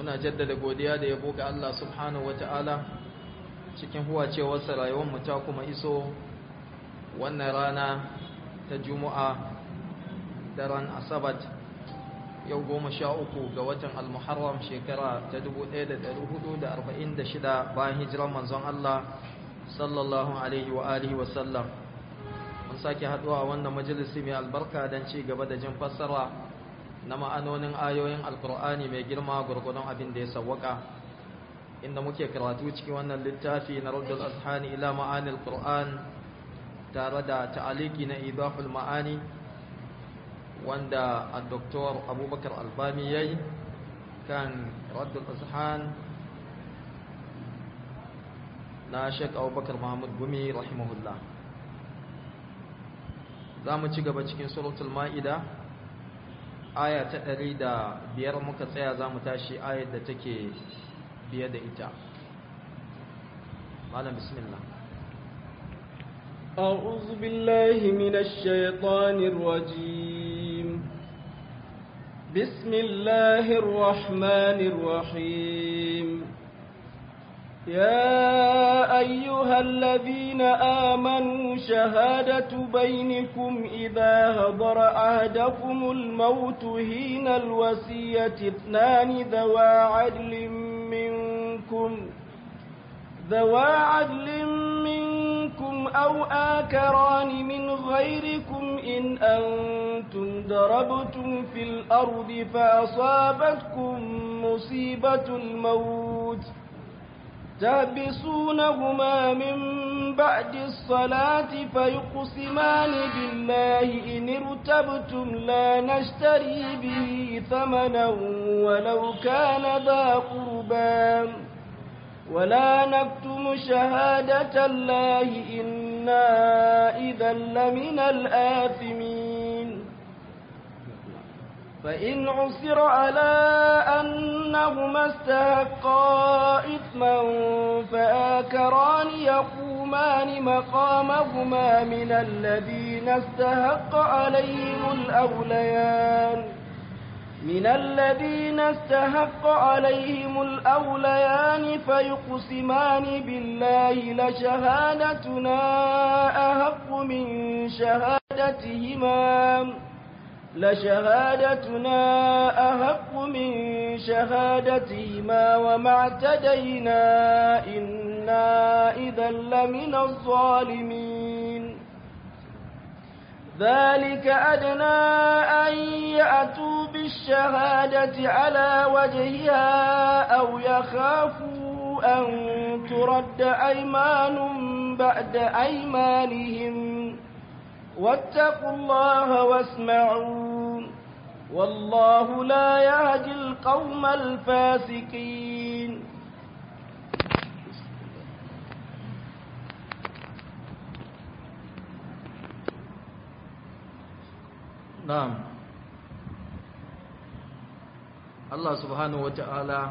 muna jaddada godiya da yabo ga Allah subhanahu wata'ala cikin huwacewarsa rayuwar mu ta kuma iso wannan rana ta Juma'a daren Asabat yau 13 ga watan Al-Muharram shekara ta 1446 bayan hijirar manzon Allah sallallahu alaihi wa alihi wa sallam. Mun sake haduwa a wannan majalisi mai albarka don ci gaba da jin fassara na ma'anonin ayoyin Alkur'ani mai girma gurgurdon abin da ya sawwaka, inda muke karatu cikin wannan littafi na Raddul Azhani ila Ma'anil Qur'an tare da ta'aliki na Idahul Ma'ani wanda Dr. Abubakar Albani yayi kan Raddul Azhan na Sheikh Abubakar Muhammad Gumi rahimahullah. Za mu ci gaba cikin suratul Ma'ida aya ta 105 muka tsaya, za mu tashi ayar da take biye da ita. Malam bismillah. أعوذ بالله من الشيطان الرجيم. بسم الله الرحمن الرحيم. يا أيها الذين آمنوا شهادة بينكم إذا حضر أحدكم الموت حين الوصية اثنان ذوى عدل منكم أو آكران من غيركم إن أنتم ضربتم في الأرض فأصابتكم مصيبة الموت تحبسونهما من بعد الصلاة فيقسمان بالله إن ارتبتم لا نشتري به ثمنا ولو كان ذا قربى ولا نكتم شهادة الله إنا إذا لمن الآثمين. فإن عثر على أنهما استحقا إثما فآكران يقومان مقامهما من الذين استحق عليهم الأوليان فيقسمان بالله لشهادتنا أحق من شهادتهما وما اعتدينا إنا إذا لمن الظالمين. ذلك أدنى أن يأتوا بالشهادة على وجهها أو يخافوا أن ترد أيمان بعد أيمانهم واتقوا الله واسمعوا والله لا يهدي القوم الفاسقين. Na'am. Allah subhanahu wata'ala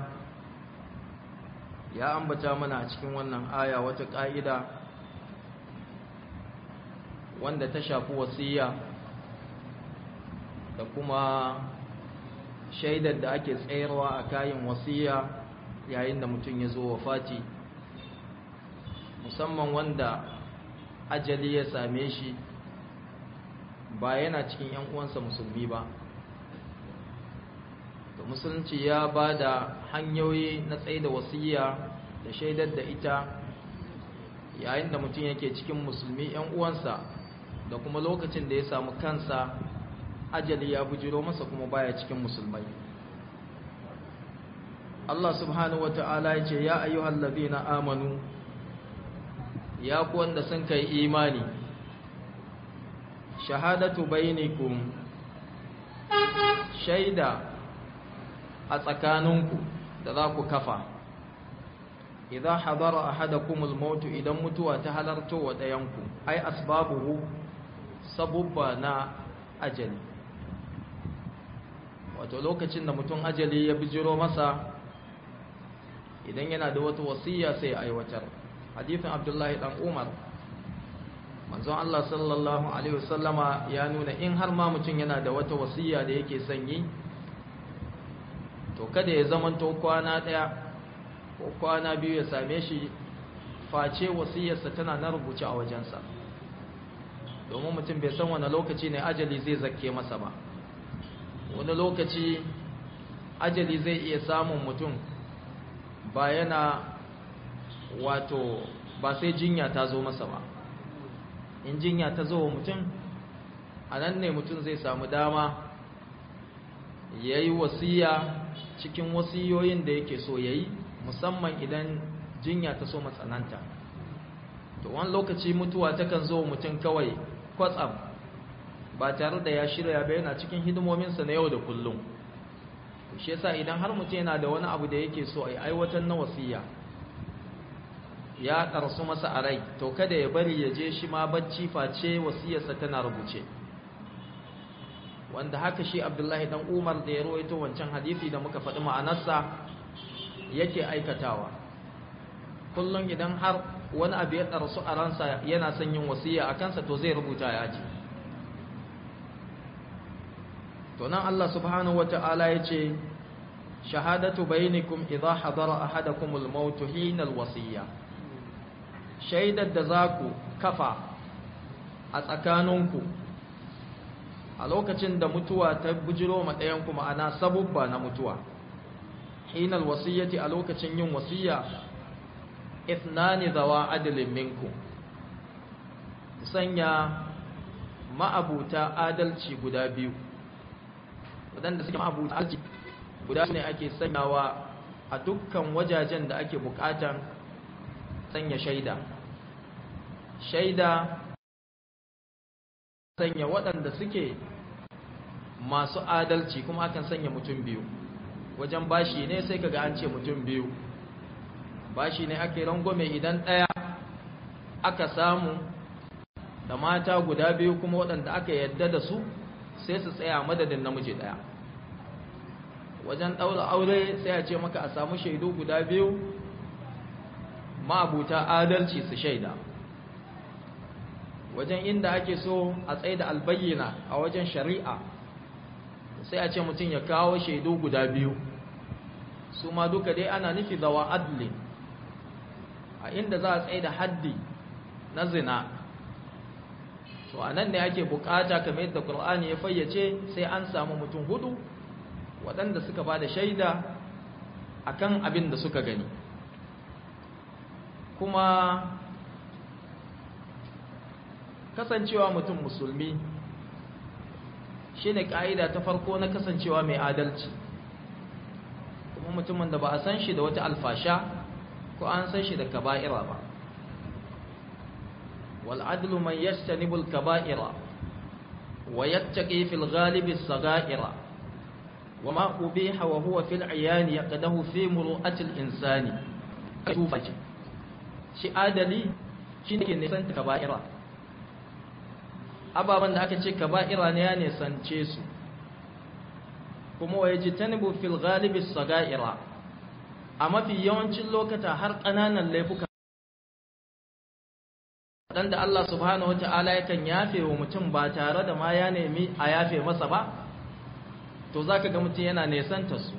ya ambata mana a cikin wannan aya wata ƙa'ida wanda ta shafi wasiya da kuma shaidar da ake tsayarwa a kayan wasiya yayin da mutum ya zo wafati, musamman wanda ajali ya same shi ba yana cikin ‘yan uwansa musulmi ba. Da musulunci ya ba da hanyoyi na tsaye da wasiya da shaidar da ita yayin da mutum yake cikin musulmi ‘yan uwansa da kuma lokacin da ya samu kansa ajali ya bujiro masa kuma baya cikin musulmai. Allah subhanahu wa ta'ala ya ce, ya ayyuhal ladhina amanu, ya ku wanda sun kai imani, shahadatu bainikum, shaida a tsakaninku da za ku kafa, idan hadara ahadakumul mautu, idan mutuwa ta halarto wa ɗayanku, ai asbabuhu, sabubba na ajali. Wato lokacin da mutum ajali ya bijiro masa, idan yana da wata wasiya sai aiwatar. Hadithin Abdullahi dan Umar, manzon Allah sallallahu alaihi wasallama ya nuna in har ma mutum yana da wata wasiya da yake son yi, to kada ya zamanto kwana ɗaya ko kwana biyu ya same shi face wasiyarsa tana na rubuce a wajensa, domin mutum bai san wani lokaci ne ajali zai zakke masa ba. Wani lokaci ajali zai iya samun mutum ba yana wato ba sai jinya ta zo masa ba. In jinya ta zo wa mutum, a nan ne mutum zai samu dama ya yi wasiya cikin wasiyoyin da yake so ya yi, musamman idan jinya ta so matsananta. To wani lokaci mutuwa takan zo mutum kawai kwatsam ba tare da ya shirya ba, yana cikin hidimominsa na yau da kullum. Shi yasa idan har mutum yana da wani abu da yake so a aiwatar na wasiya ya ƙarsu masa a rai, to kada ya bari ya je shi ma bacci face wasiyarsa tana rubuce, wanda haka shi Abdullahi dan Umar da ya rawaito wancan hadisi da muka faɗi ma'anarsa yake aikatawa. Kullum idan har wani abu ya ɗarsu a ransa yana son yin wasiya a kansa, to zai rubuta ya ce. To nan Allah subhanahu wata'ala ya ce, shahadatu bainakum idha hadara ahadakumul maut hina alwasiyya, shaidar da za ku kafa a tsakaninku a lokacin da mutuwa ta bujiro ma ɗayanku, ma'ana sabubba na mutuwa. Hina alwasiyyati, a lokacin yin wasiya, ithnani zawa adalin minku, sanya ma'abuta adalci guda biyu, waɗanda suke ma'abuta adalci guda ne ake sanyawa a dukkan wajajen da ake buƙatan sanya shaida. Shaida sanya waɗanda suke masu adalci, kuma akan sanya mutum biyu. Wajen bashi ne sai kaga an ce mutum biyu. Bashi ne ake rangwame idan ɗaya aka samu da mata guda biyu kuma waɗanda aka yadda da su sai su tsaya madadin namiji ɗaya. Wajen ɗaura aure sai a ce maka a samu shaidu guda biyu ma'abuta adalci su shaida. Wajen inda ake so a tsaye da albayyana a wajen shari'a sai a ce mutum ya kawo shaidu guda biyu, su ma duka dai ana nufi zawa adli. A inda za a tsaye da haddi na zina, to a nan ne ake bukata kamar yadda Qur'ani ya fayyace sai an samu mutum hudu waɗanda suka ba da shaida akan abin da suka gani. Kuma kasancewa mutum musulmi shine ka'ida ta farko na kasancewa mai adalci, kuma mutumin da ba a san shi da wata alfasha ko an san shi da kaba'ira ba. wal adlu man yastanibul kaba'ira wa yattaqi fil ghalibi as-sagha'ira wa ma ubiha wa huwa fil ayani yaqdahu fi muru'ati al-insani. Shi adali shine ke nisan kaba'ira, ababan da aka ce kaba'ira ne ya nisance su, kuma wa yajtanibu fil ghalibi as-sagha'ira, a mafi yawancin lokata har ƙananan laifuka dan da Allah subhanahu wata'ala yakan yafe wa mutum ba tare da ma ya nemi a yafe masa ba, to zaka ga mutum yana nesanta su.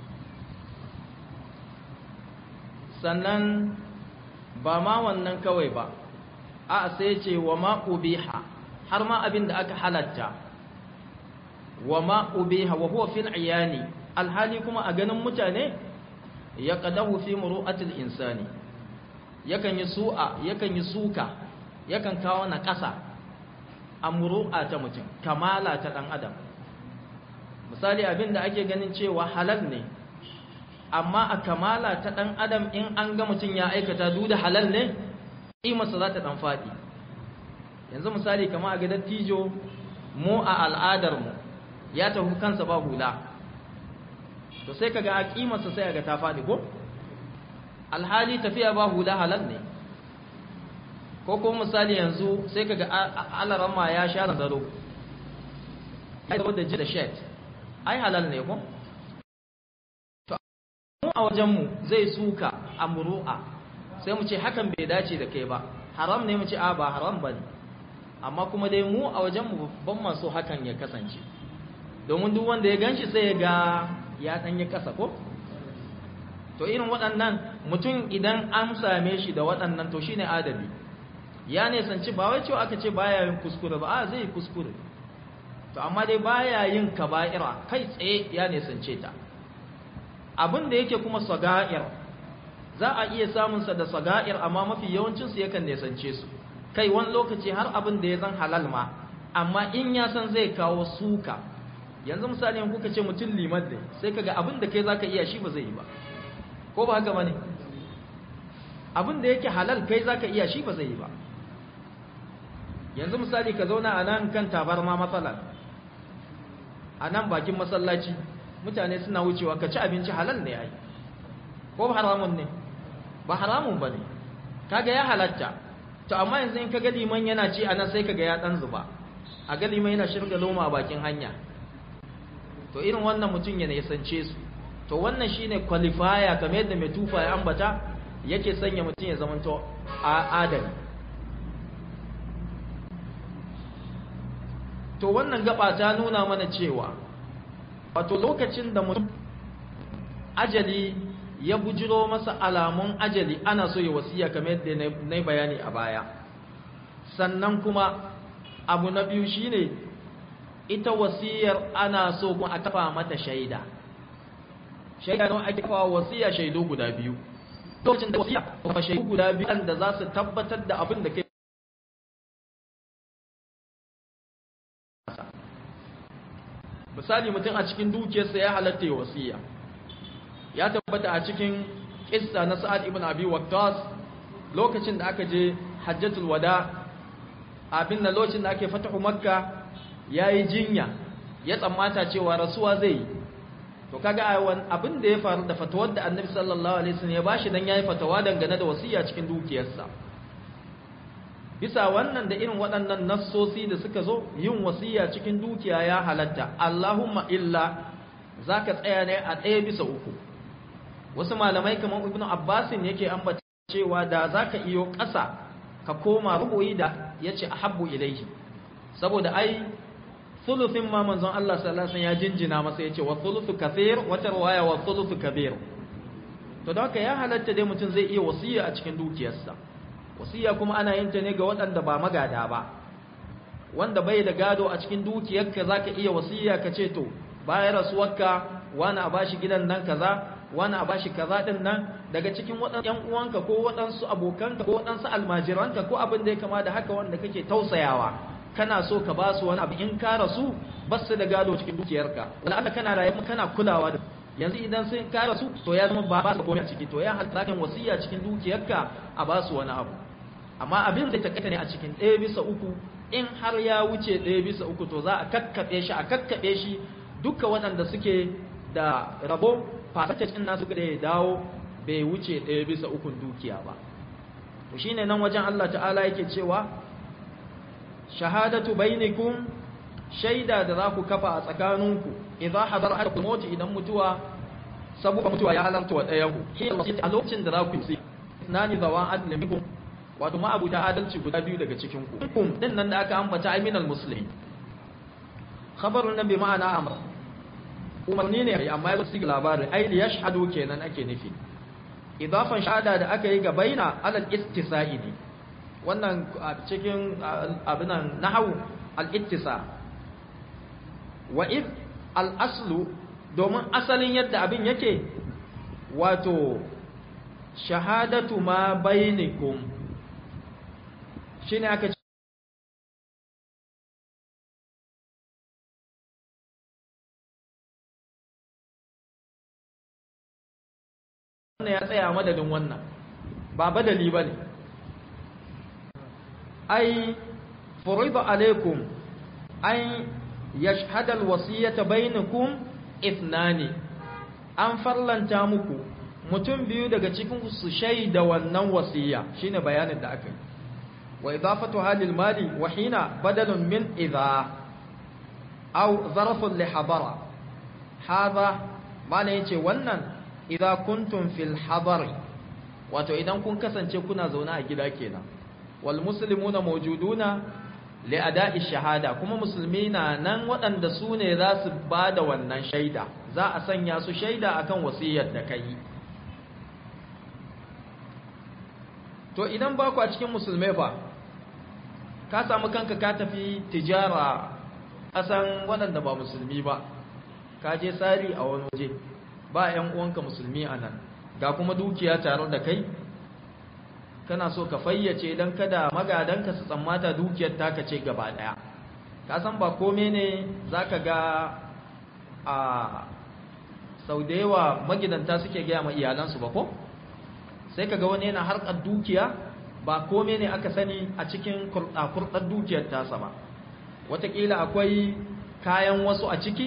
Sannan ba ma wannan kawai ba, a sai ce wa ma ubiha, har ma abin da aka halatta, wa ma ubiha wa huwa fil ayani, alhali kuma a ganin mutane ya qadahu fi muru'atil insani, yakan yi su'a, yakan yi suka, yakan kawo na ƙasa a muru'a ta mutum, kamala ta ɗan adam. Misali abin da ake ganin cewa halal ne, amma a kamala ta ɗan adam in an ga mutum ya aikata duk da halal ne, ƙimarsa za ta ɗan faɗi. Yanzu misali kama a ga dattijo mu a al'adarmu ya tafi kansa ba hula, to sai kaga a ƙimarsa sai ga ta faɗi ko? Alhali tafiya ba hula halal ne. Ko kuma misali yanzu sai kaga alaramma ya sha zaro, ya zaro da ji da shet, ai halal ne ko? To mu a wajenmu zai suka a muru'a, sai mu ce hakan bai dace da kai ba, haram ne mu ce a ba haram ba ne, amma kuma dai mu a wajenmu ban maso hakan ya kasance, domin duk wanda ya ganshi sai ya ga ya dan yi kasa ko to irin waɗannan mutum idan an same shi da waɗannan to shine adabi ya nisanci ba wai cewa aka ce baya yin kuskure ba a zai kuskure to amma dai baya yin kaba'ira kai tsaye ya nisance ta abin da yake kuma saga'ir za a iya samun sa da saga'ir amma mafi yawancin su yakan nisance su kai wani lokaci har abin da ya zan halal ma amma in ya san zai kawo suka yanzu misali in kuka ce mutum liman ne sai kaga abin da kai zaka iya shi ba zai yi ba ko ba haka bane abin da yake halal kai zaka iya shi ba zai yi ba yanzu misali ka zauna a nan kan tabarma matsala a nan bakin masallaci mutane suna wucewa ka ci abinci halal ne ai ko ba haramun ne ba haramun bane kaga ya halatta to amma yanzu in kaga liman yana ci anan sai kaga ya dan zuba a ga liman yana shirga loma a bakin hanya to irin wannan mutum ya nisance su to wannan shine qualifier kamar yadda mai tufa ya ambata yake sanya mutum ya zamanto adali to wannan gaba ta nuna mana cewa wato lokacin da mutum ajali ya bujiro masa alamun ajali ana so ya wasiya kamar yadda na bayani a baya sannan kuma abu na biyu shine ita wasiyar ana so kuma a kafa mata shaida don ake kafa wasiya shaidu guda biyu lokacin da wasiya kuma shaidu guda biyu da za su tabbatar da abin da ke misali mutum a cikin dukiyarsa ya halatta ya wasiya ya tabbata a cikin kissa na Sa'ad ibn Abi Waqqas lokacin da aka je Hajjatul Wada abin da lokacin da ake fatahu Makka yayi jinya ya tsammata cewa rasuwa zai to kaga abin da ya faru da fatawar da Annabi sallallahu alaihi wasallam ya bashi dan yayi fatawa dangane da wasiya cikin dukiyarsa bisa wannan da irin waɗannan nassosi da suka zo yin wasiya cikin dukiya ya halatta Allahumma illa zaka tsaya ne a 1/3 wasu malamai kamar Ibn Abbasin yake ambata cewa da zaka iyo ƙasa ka koma rubuyi da yace ahabbu ilayhi saboda ai thuluthin ma manzon Allah sallallahu alaihi wasallam ya jinjina masa yace wa thuluthu kathir wa tarwaya wa thuluthu kabir to don haka ya halatta dai mutum zai iya wasiya a cikin dukiyarsa wasiya kuma ana yin ta ne ga waɗanda ba magada ba wanda bai da gado a cikin dukiyarka zaka iya wasiya ka ce to bayan rasuwarka wani a bashi gidan nan kaza wani a bashi kaza din nan daga cikin waɗansu ƴan uwanka ko waɗansu abokanka ko waɗansu almajiranka ko abin da ya kama da haka wanda kake tausayawa kana so ka ba su wani abu in ka rasu ba su da gado cikin dukiyarka wala Allah kana raye kana kulawa da yanzu idan sun ka rasu to ya zama ba su komai a ciki to ya halatta kan wasiya cikin dukiyarka a ba su wani abu amma abin da takaita ne a cikin 1/3 in har ya wuce 1/3 to za a kakkaɓe shi duka waɗanda suke da rabo fasacin nasu da ya dawo bai wuce 1/3 dukiya ba to shine nan wajen Allah ta'ala yake cewa shahadatu bainakum shaida da za ku kafa a tsakaninku idza hadara ahadukum maut idan mutuwa saboda mutuwa ya halarta wa ɗayan ku a lokacin da za ku yi nani zawan adlin minkum wato ma abu ta adalci guda biyu daga cikin ku kum din nan da aka ambata aminal muslimin khabarun nan bi ma'ana amr umarni ne amma ya su labarin ai li yashhadu kenan ake nufi idafan shahada da aka yi ga baina alal ittisa'i ne wannan cikin abinan nahwu al ittisa wa id al aslu domin asalin yadda abin yake wato shahadatu ma bainakum shine aka wannan ya tsaya madadin wannan ba badali bane ai furida alaikum ay yashhadu alwasiyata bainakum ithnani an farlanta muku mutum biyu daga cikin su shaida wannan wasiya shine bayanin da aka yi wa idafatu halil mali wa hina badalun min idha aw zarfun li hadara hadha mana yace wannan idza kuntum fil hadari wato idan kun kasance kuna zaune a gida kenan wal muslimuna mawjuduna li'ada'i shahada kuma musulmi na nan waɗanda su ne za su ba da wannan shaida za a sanya su shaida akan wasiyar da kai to idan ba ku a cikin musulmai fa ka samu kanka ka tafi tijara ƙasan waɗanda ba musulmi ba ka je tsari a wani waje ba 'yan uwanka musulmi a nan ga kuma dukiya tare da kai kana so ka fayyace don kada magadanka su tsammata dukiyar taka ce gaba daya ka san ba kome ne zaka ga a sau da yawa magidanta suke gaya ma iyalansu ba ko sai ka ga wani yana harkar dukiya ba kome ne aka sani a cikin kurɗar dukiyar tasa ba wataƙila akwai kayan wasu a ciki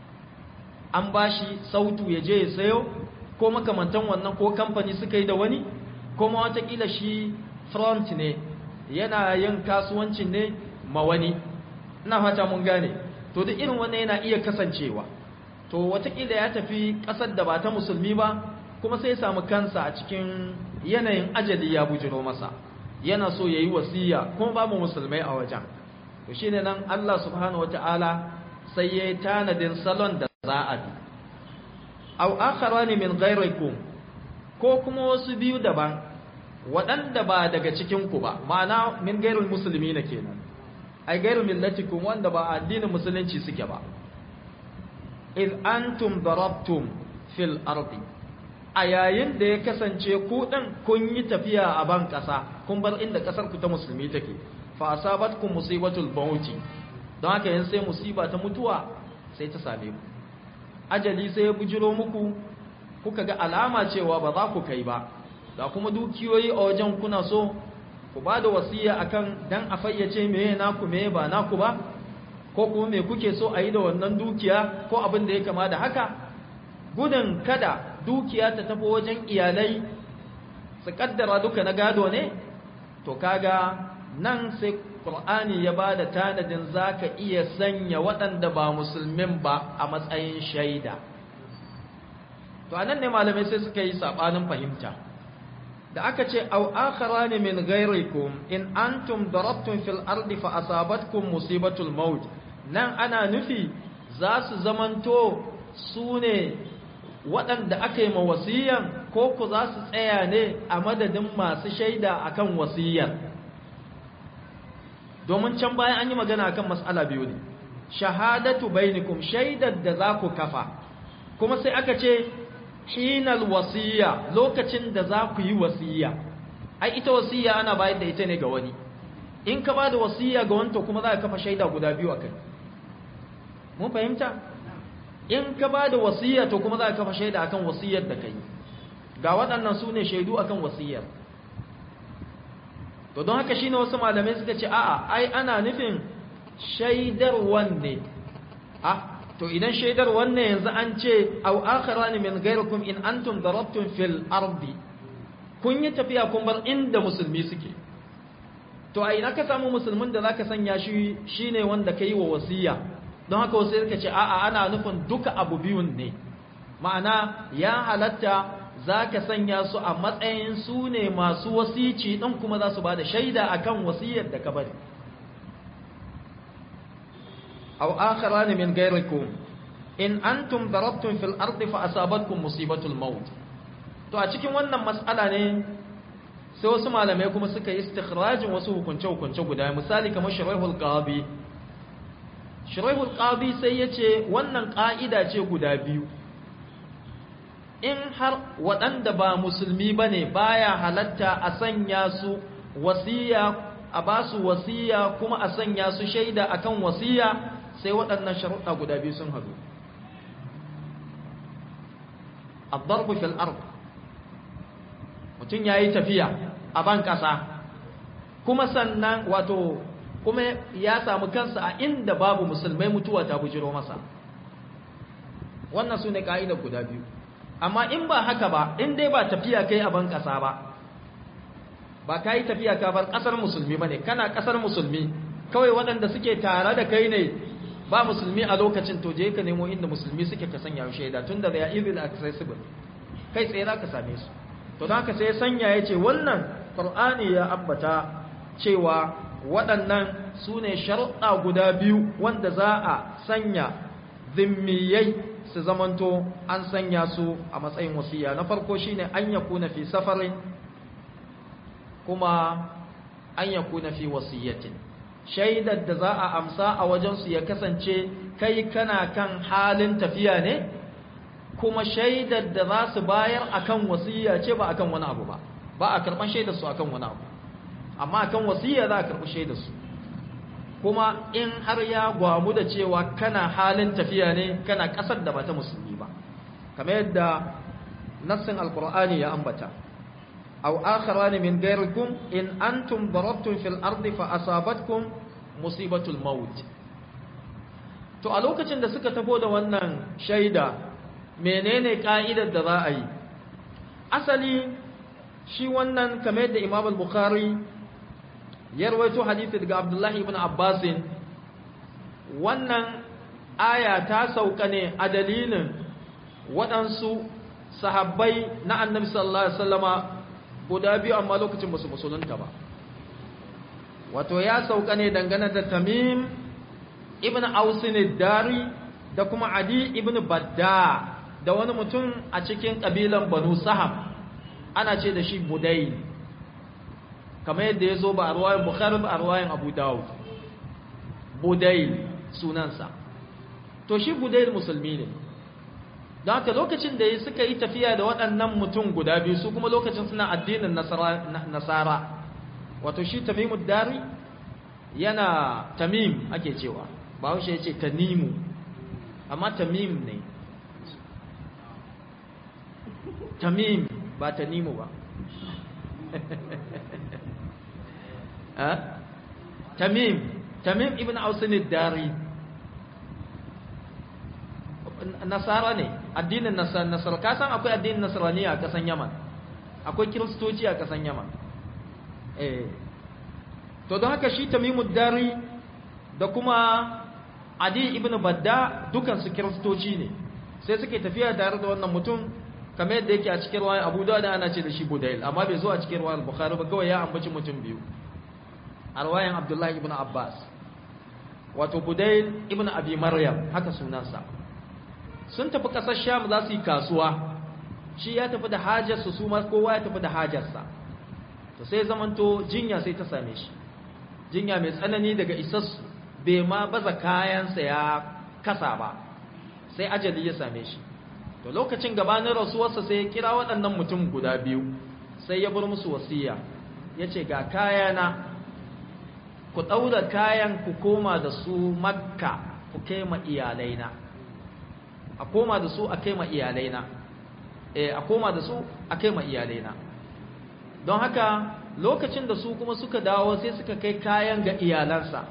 an bashi sautu ya je ya sayo ko makamantan wannan ko kamfani suka yi da wani kuma watakila shi front ne yana yin kasuwancin ne ma wani ina fata mun gane to duk irin wannan yana iya kasancewa to watakila ya tafi ƙasar da ba ta musulmi ba kuma sai ya samu kansa a cikin yanayin ajali ya bujiro masa yana so yayi wasiya kuma babu musulmai a wajen to shine nan Allah subhanahu wataala sai ya tanadin salon da za a bi aw akharani min ghayrikum ko kuma wasu biyu daban waɗanda ba daga cikinku ba ma'ana min gairul musulmi na kenan ai gairul millatikum wanda ba addinin musulunci suke ba iz antum darabtum fil ardi a yayin da ya kasance ku din kun yi tafiya a ban ƙasa kun bar inda ƙasar ku ta musulmi take fa asabatkum musibatul maut don haka yan sai musiba ta mutuwa sai ta same ku ajali sai ya bujiro muku kuka ga alama cewa ba za ku kai ba da kuma dukiyoyi a wajen kuna so ku ba da wasiya akan dan a fayyace meye naku meye ba naku ba ko kuma me kuke so a yi da wannan dukiya ko abin da ya kama da haka gudun kada dukiya ta tafi wajen iyalai su kaddara duka na gado ne to kaga nan sai Qur'ani ya ba da tanadin zaka iya sanya waɗanda ba musulmin ba a matsayin shaida to anan ne malamai sai suka yi sabanin fahimta da aka ce aw akharani min ghayrikum in antum darabtum fil ardi fa asabatkum musibatul maut nan ana nufi za su zamanto su ne waɗanda aka yi ma wasiyan ko ku za su tsaya ne a madadin masu shaida akan wasiyar domin can bayan an yi magana akan mas'ala biyu ne shahadatu bainakum shaidar da za ku kafa kuma sai aka ce hinal wasiya lokacin da za ku yi wasiya ai ita wasiya ana bayar da ita ne ga wani in ka ba da wasiya ga wani to kuma za ka kafa shaida guda biyu akai mun fahimta in ka ba da wasiya to kuma za ka kafa shaida akan wasiyar da kai ga waɗannan su ne shaidu akan wasiyar to don haka shine wasu malamai suka ce a'a ai ana nufin shaidar wanne to idan shaidar wannan yanzu an ce aw akharani min ghayrikum in antum darabtum fil ardi kun yi tafiya kun bar inda musulmi suke to ai ina ka samu musulmin da zaka sanya shi shine wanda kai wa wasiya don haka wasu suka ce a'a ana nufin duka abu biyun ne ma'ana ya halatta zaka sanya su a matsayin su ne masu wasici din kuma za su bada shaida akan wasiyar da ka bari أو آخران من غيركم إن أنتم ضربتم في الأرض فأصابتكم مصيبة الموت to a cikin wannan mas'ala ne sai wasu malamai kuma suka yi istikhrajin wasu hukunce-hukunce guda misali kamar Shuraihul Qadi sai yace wannan ka'ida ce guda biyu in har waɗanda ba musulmi bane baya halatta a sanya su wasiya a ba su wasiya kuma a sanya su shaida akan wasiya sai waɗannan sharuɗa guda biyu sun haɗu ad-darbu fil ard mutum yayi tafiya a ban ƙasa kuma sannan wato kuma ya samu kansa a inda babu musulmai mutuwa ta bujiro masa wannan sune ka'idar guda biyu amma in ba haka ba in dai ba tafiya kai a ban ƙasa ba kai tafiya ka bar ƙasar musulmi bane kana ƙasar musulmi kawai waɗanda suke tare da kai ne ba musulmi a lokacin to je ka nemo inda musulmi suke ka sanya shaida tunda da ya easily accessible kai tsaye za ka same su to don haka sai ya sanya ya ce wannan Qur'ani ya ambata cewa waɗannan su ne sharuɗa guda biyu wanda za a sanya zimmiyai su zamanto an sanya su a matsayin wasiya. Na farko shine an yakuna fi safarin, kuma an yakuna fi wasiyatin. Shaidar da za a amsa a wajensu ya kasance kai kana kan halin tafiya ne, kuma shaidar da za su bayar akan wasiya ce ba akan wani abu ba. Ba a karɓar shaidar su akan wani abu, amma akan wasiya za a karɓi shaidar su. Kuma in har ya gwamu da cewa kana halin tafiya ne, kana ƙasar da ba ta musulmi ba, kamar yadda nassin alkur'ani ya ambata, aw akharani min ghayrikum in antum darabtum fil ardi fa asabatkum musibatul maut. To a lokacin da suka tafo da wannan shaida, menene ka'idar da za a yi? Asali shi wannan, kamar yadda Imam al-Bukhari ya rawaito hadisi daga Abdullah ibn Abbas, wannan aya ta sauka ne a dalilin waɗansu sahabbai na Annabi sallallahu alaihi wasallama guda biyu, amma lokacin ba su musulunta ba. Wato ya sauka ne dangane da Tamim ibn Ausin ad-Dari da kuma Adi ibn Badda da wani mutum a cikin kabilan Banu Saham, ana ce da shi Budayl, kamar yadda ya zo ba a ruwayan Bukhari ba a ruwayan Abu Dawud. Budayl sunansa. To shi Budayl musulmi ne, don haka lokacin da suka yi tafiya da waɗannan mutum guda biyu, su kuma lokacin suna addinin Nasara, wato shi Tamimud Dari yana Tamim ake cewa, ba haushe ya ce Tanimu, amma Tamim ne, Tamim ba Tanimu ba. Tamim ibn Ausin ad-Dari Nasara ne, addinin Nasara. Ka san akwai addinin Nasraniya a kasan Yaman, akwai Kiristoci a kasan Yaman. To don haka shi Tamimud Dari da kuma Adi ibn Badda dukansu Kiristoci ne, sai suke tafiya tare da wannan mutum, kamar yadda yake a cikin ruwayan Abu Dawud ana ce da shi Budayl, amma bai zo a cikin ruwayan Bukhari ba, kawai ya ambaci mutum biyu a ruwayan Abdullah ibn Abbas, wato Budayl ibn Abi Maryam, haka sunansa. Sun tafi ƙasar Sham za su yi kasuwa, shi ya tafi da hajarsa, su ma kowa ya tafi da hajarsa. To sai zamanto jinya sai ta same shi, jinya mai tsanani daga isassu, bai ma baza kayansa ya kasa ba, sai ajali ya same shi. To lokacin gabanin rasuwarsa sai ya kira waɗannan mutum guda biyu, sai ya bar musu wasiya, ya ce ga kayana, ku ɗaura kayan ku koma da su Makka ku kai ma iyalaina, a koma da su a kai ma iyalaina, a koma da su a kai ma iyalaina. Don haka lokacin da su kuma suka dawo sai suka kai kayan ga iyalansa,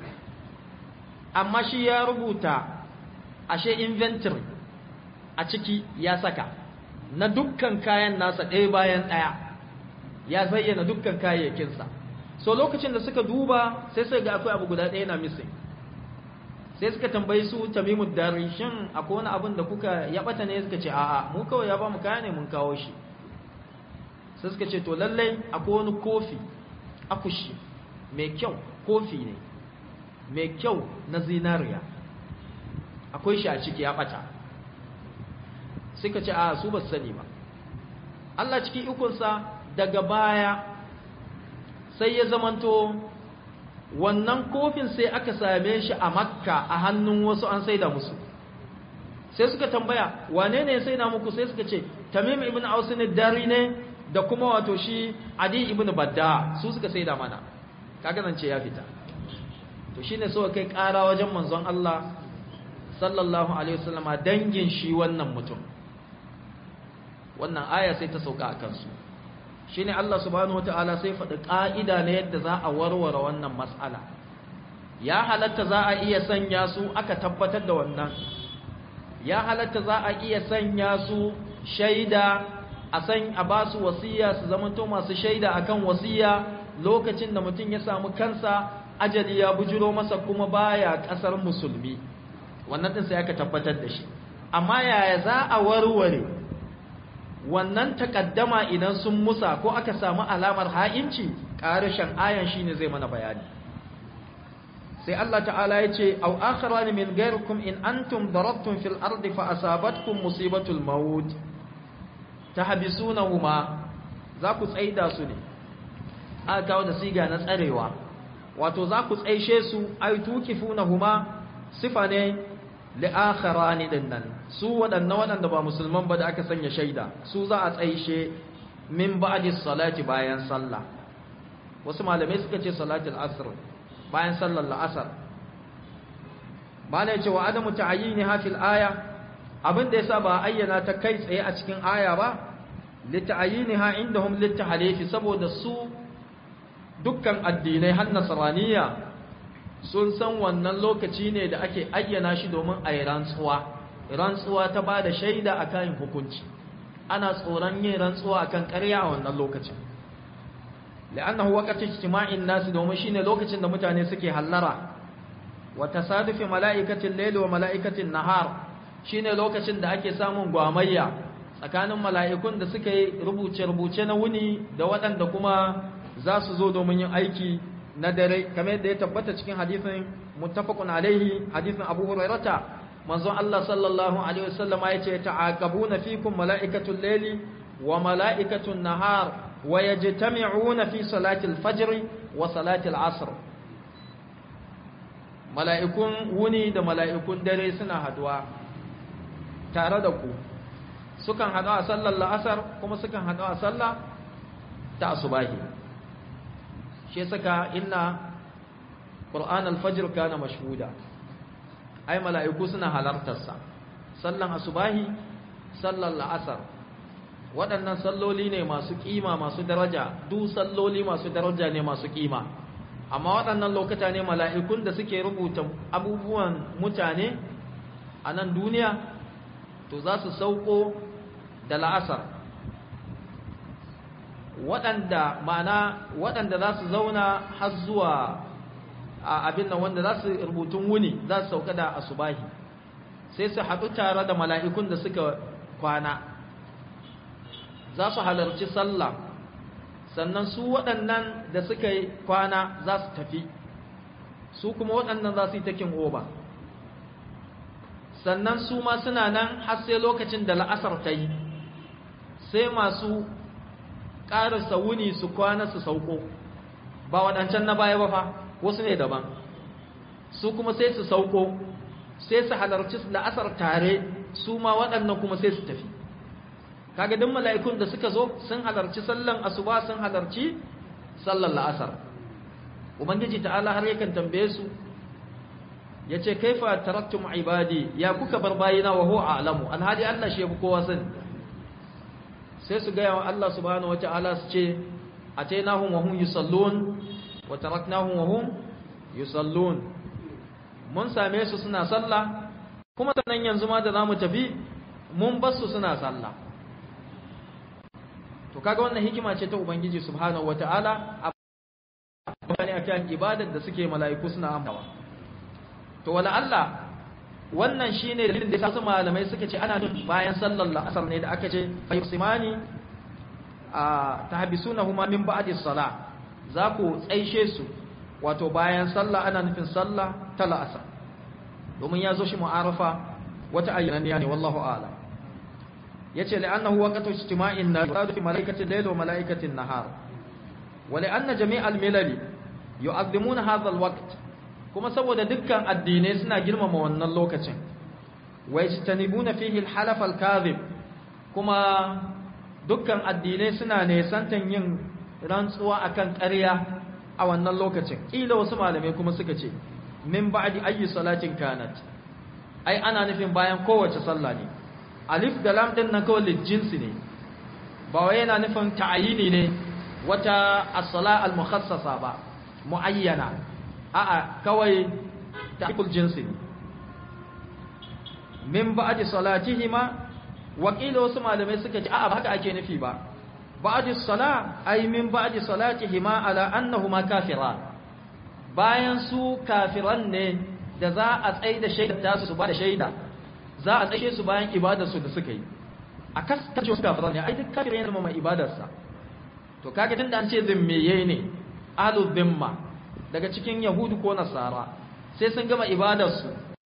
amma shi ya rubuta ashe inventory a ciki ya saka na dukkan kayan nasa ɗaya bayan ɗaya, ya zayyana dukkan kayayyakinsa. So lokacin da suka duba sai suka ga akwai abu guda ɗaya na missing, sai suka tambayi su Tamimud Dari, shin akwai wani abin da kuka ya bata ne? Suka ce a'a, mu kawai ya ba mu kaya ne mun kawo shi. Sai suka ce to lallai akwai wani kofi akushi mai kyau, kofi ne mai kyau na zinariya, akwai shi a ciki ya bata. Suka ce a su ba su sani ba. Allah cikin ikonsa daga baya sai ya zamanto wannan kofin sai aka same shi a Makka a hannun wasu, an saida musu. Sai suka tambaya wane ne ya saida muku? Sai suka ce Tamim ibn Ausin ad-Dari ne da kuma wato shi Adi ibn Badda, su suka saida mana. Kaga nan ce ya fita. To shine so kai ƙara wajen manzon Allah sallallahu alaihi wasallama dangin shi wannan mutum. Wannan aya sai ta sauka a kansu. Shine Allah subhanahu wataala sai faɗi ƙa'ida na yadda za a warware wannan mas'ala. Ya halatta za a iya sanya su, aka tabbatar da wannan. Ya halatta za a iya sanya su shaida, a ba su wasiya, su zamanto masu shaida akan wasiya lokacin da mutum ya samu kansa ajali ya bujiro masa kuma baya ƙasar musulmi. Wannan din sai aka tabbatar da shi. Amma yaya za a warware wannan takaddama idan sun musa ko aka samu alamar ha'inci? Ƙarashin ayan shine zai mana bayani. sai Allah ta'ala ya ce au akharan min ghayrikum in antum darabtum fil ardi fa asabatkum musibatul maut tahbisunahuma za ku tsaida su ne aka kawo da siga na tsarewa wato za ku tsaishe su ay tukifunahuma sifa ne li akharani dinnan su waɗanda ba musulman ba da aka sanya shaida su za a tsaishe min ba'di salati bayan sallah wasu malamai suka ce salatul asr bayan sallar la'asar bane cewa adamu ta'yini fil aya abinda yasa ba ayyana ta kai tsaye a cikin aya ba li ta'yiniha indahum lit tahlifi saboda su dukkan addinai har nasraniya sun san wannan lokaci ne da ake ayyana shi domin a yi rantsuwa ta ba da shaida akan hukunci ana tsoron yin rantsuwa akan ƙarya a wannan lokacin la'annahu waqtu ijtima'in nas domin shine lokacin da mutane suke hallara wa tasadufi mala'ikatil layli wa mala'ikatin nahar shine lokacin da ake samun gwamayya tsakanin mala'ikun da suka yi rubuce na wuni da waɗanda kuma za su zo domin yin aiki na dare kamar yadda ya tabbata cikin hadisin muttafaqun alaihi hadisin Abu Hurairah manzon Allah sallallahu alaihi wasallama yace ta'aqabuna fikum mala'ikatul layli wa mala'ikatun nahar ويجتمعون في صلاة الفجر وصلاة العصر mala'ikun wuni da mala'ikun dare suna haduwa tare da ku sukan haɗu a sallar la'asar kuma sukan haɗu a sallah ta asubahi shi saka inna ƙur'an alfajir kana mashhuda ai mala'iku suna halartarsa sallan asubahi sallar la'asar waɗannan salloli ne masu ƙima masu daraja duk salloli masu daraja ne masu ƙima amma waɗannan lokata ne mala'ikun da suke rubuta abubuwan mutane a nan duniya to za su sauko da la'asar waɗanda za su zauna har zuwa a abin nan wanda za su rubutun wuni za su sauka da asubahi sai su haɗu tare da mala'ikun da suka kwana za su halarci sallah sannan su waɗannan da suka yi kwana za su tafi su kuma waɗannan za su yi takin oba sannan su ma suna nan har sai lokacin da la'asar ta yi sai masu ƙarasa wuni su kwana su sauko ba waɗancan na baya ba fa wasu ne daban su kuma sai su sauko sai su halarci la'asar tare su ma waɗannan kuma sai su tafi kaga duk mala'ikun da suka zo sun halarci sallan asuba sun halarci sallan la'asar ubangiji ta'ala har yakan tambaye su yace kaifa taraktum ibadi ya kuka bar bayina wa huwa a'lamu alhadi Allah shi yafi kowa sani sai su ga yawa Allah subhanahu wata'ala su ce atainahum wa hum yusallun wa taraknahum wa hum yusallun mun same su suna sallah kuma sanan yanzu ma da zamu tafi mun bar su suna sallah to kaga wannan hikima ce ta ubangiji subhanahu wataala a bane akan ibadar da suke mala'iku suna amsawa to wala Allah wannan shine dalilin da yasa malamai suka ce ana bayan sallar asar ne da aka ce fayusimani tahbisunahuma min ba'di salah za ku tsaishe su wato bayan sallah ana nufin sallah ta la'asar domin ya zo shi mu'arafa wata ayyana ne wallahu a'lam yace la'annahu waqtu ijtima'in nas fi malaikati al-layl wa malaikati an-nahar wa la'anna jami'al milal yu'azzimuna hadha al-waqt kuma saboda dukkan addinai suna girmama wannan lokacin wa yajtanibuna fihi al-halaf al-kadhib kuma dukkan addinai suna nesantan yin rantsuwa akan ƙarya a wannan lokacin kila wasu malamai kuma suka ce min ba'di ayyi salatin kanat ai ana nufin bayan kowace sallah ne alif da lam din nan kawai jinsi ne ba wai yana nufin ta'ayini ne wata as-sala al-mukhassasa ba muayyana a'a kawai ta'ikul jinsi ne min ba'di salatihima wa qila wasu malamai suka ce a'a ba haka ake nufi ba ba'di as-sala ay min ba'di salatihima ala annahuma kafiran bayan su kafiran ne da za a tsaida shaida su ba da shaida za a tsaye su bayan ibadarsu da suka yi a kaskace su kafiran ne ai duk kafirin yana mai ibadarsa to kaga tunda an ce zimmiye ne ahlul dhimma daga cikin yahudu ko nasara sai sun gama ibadarsu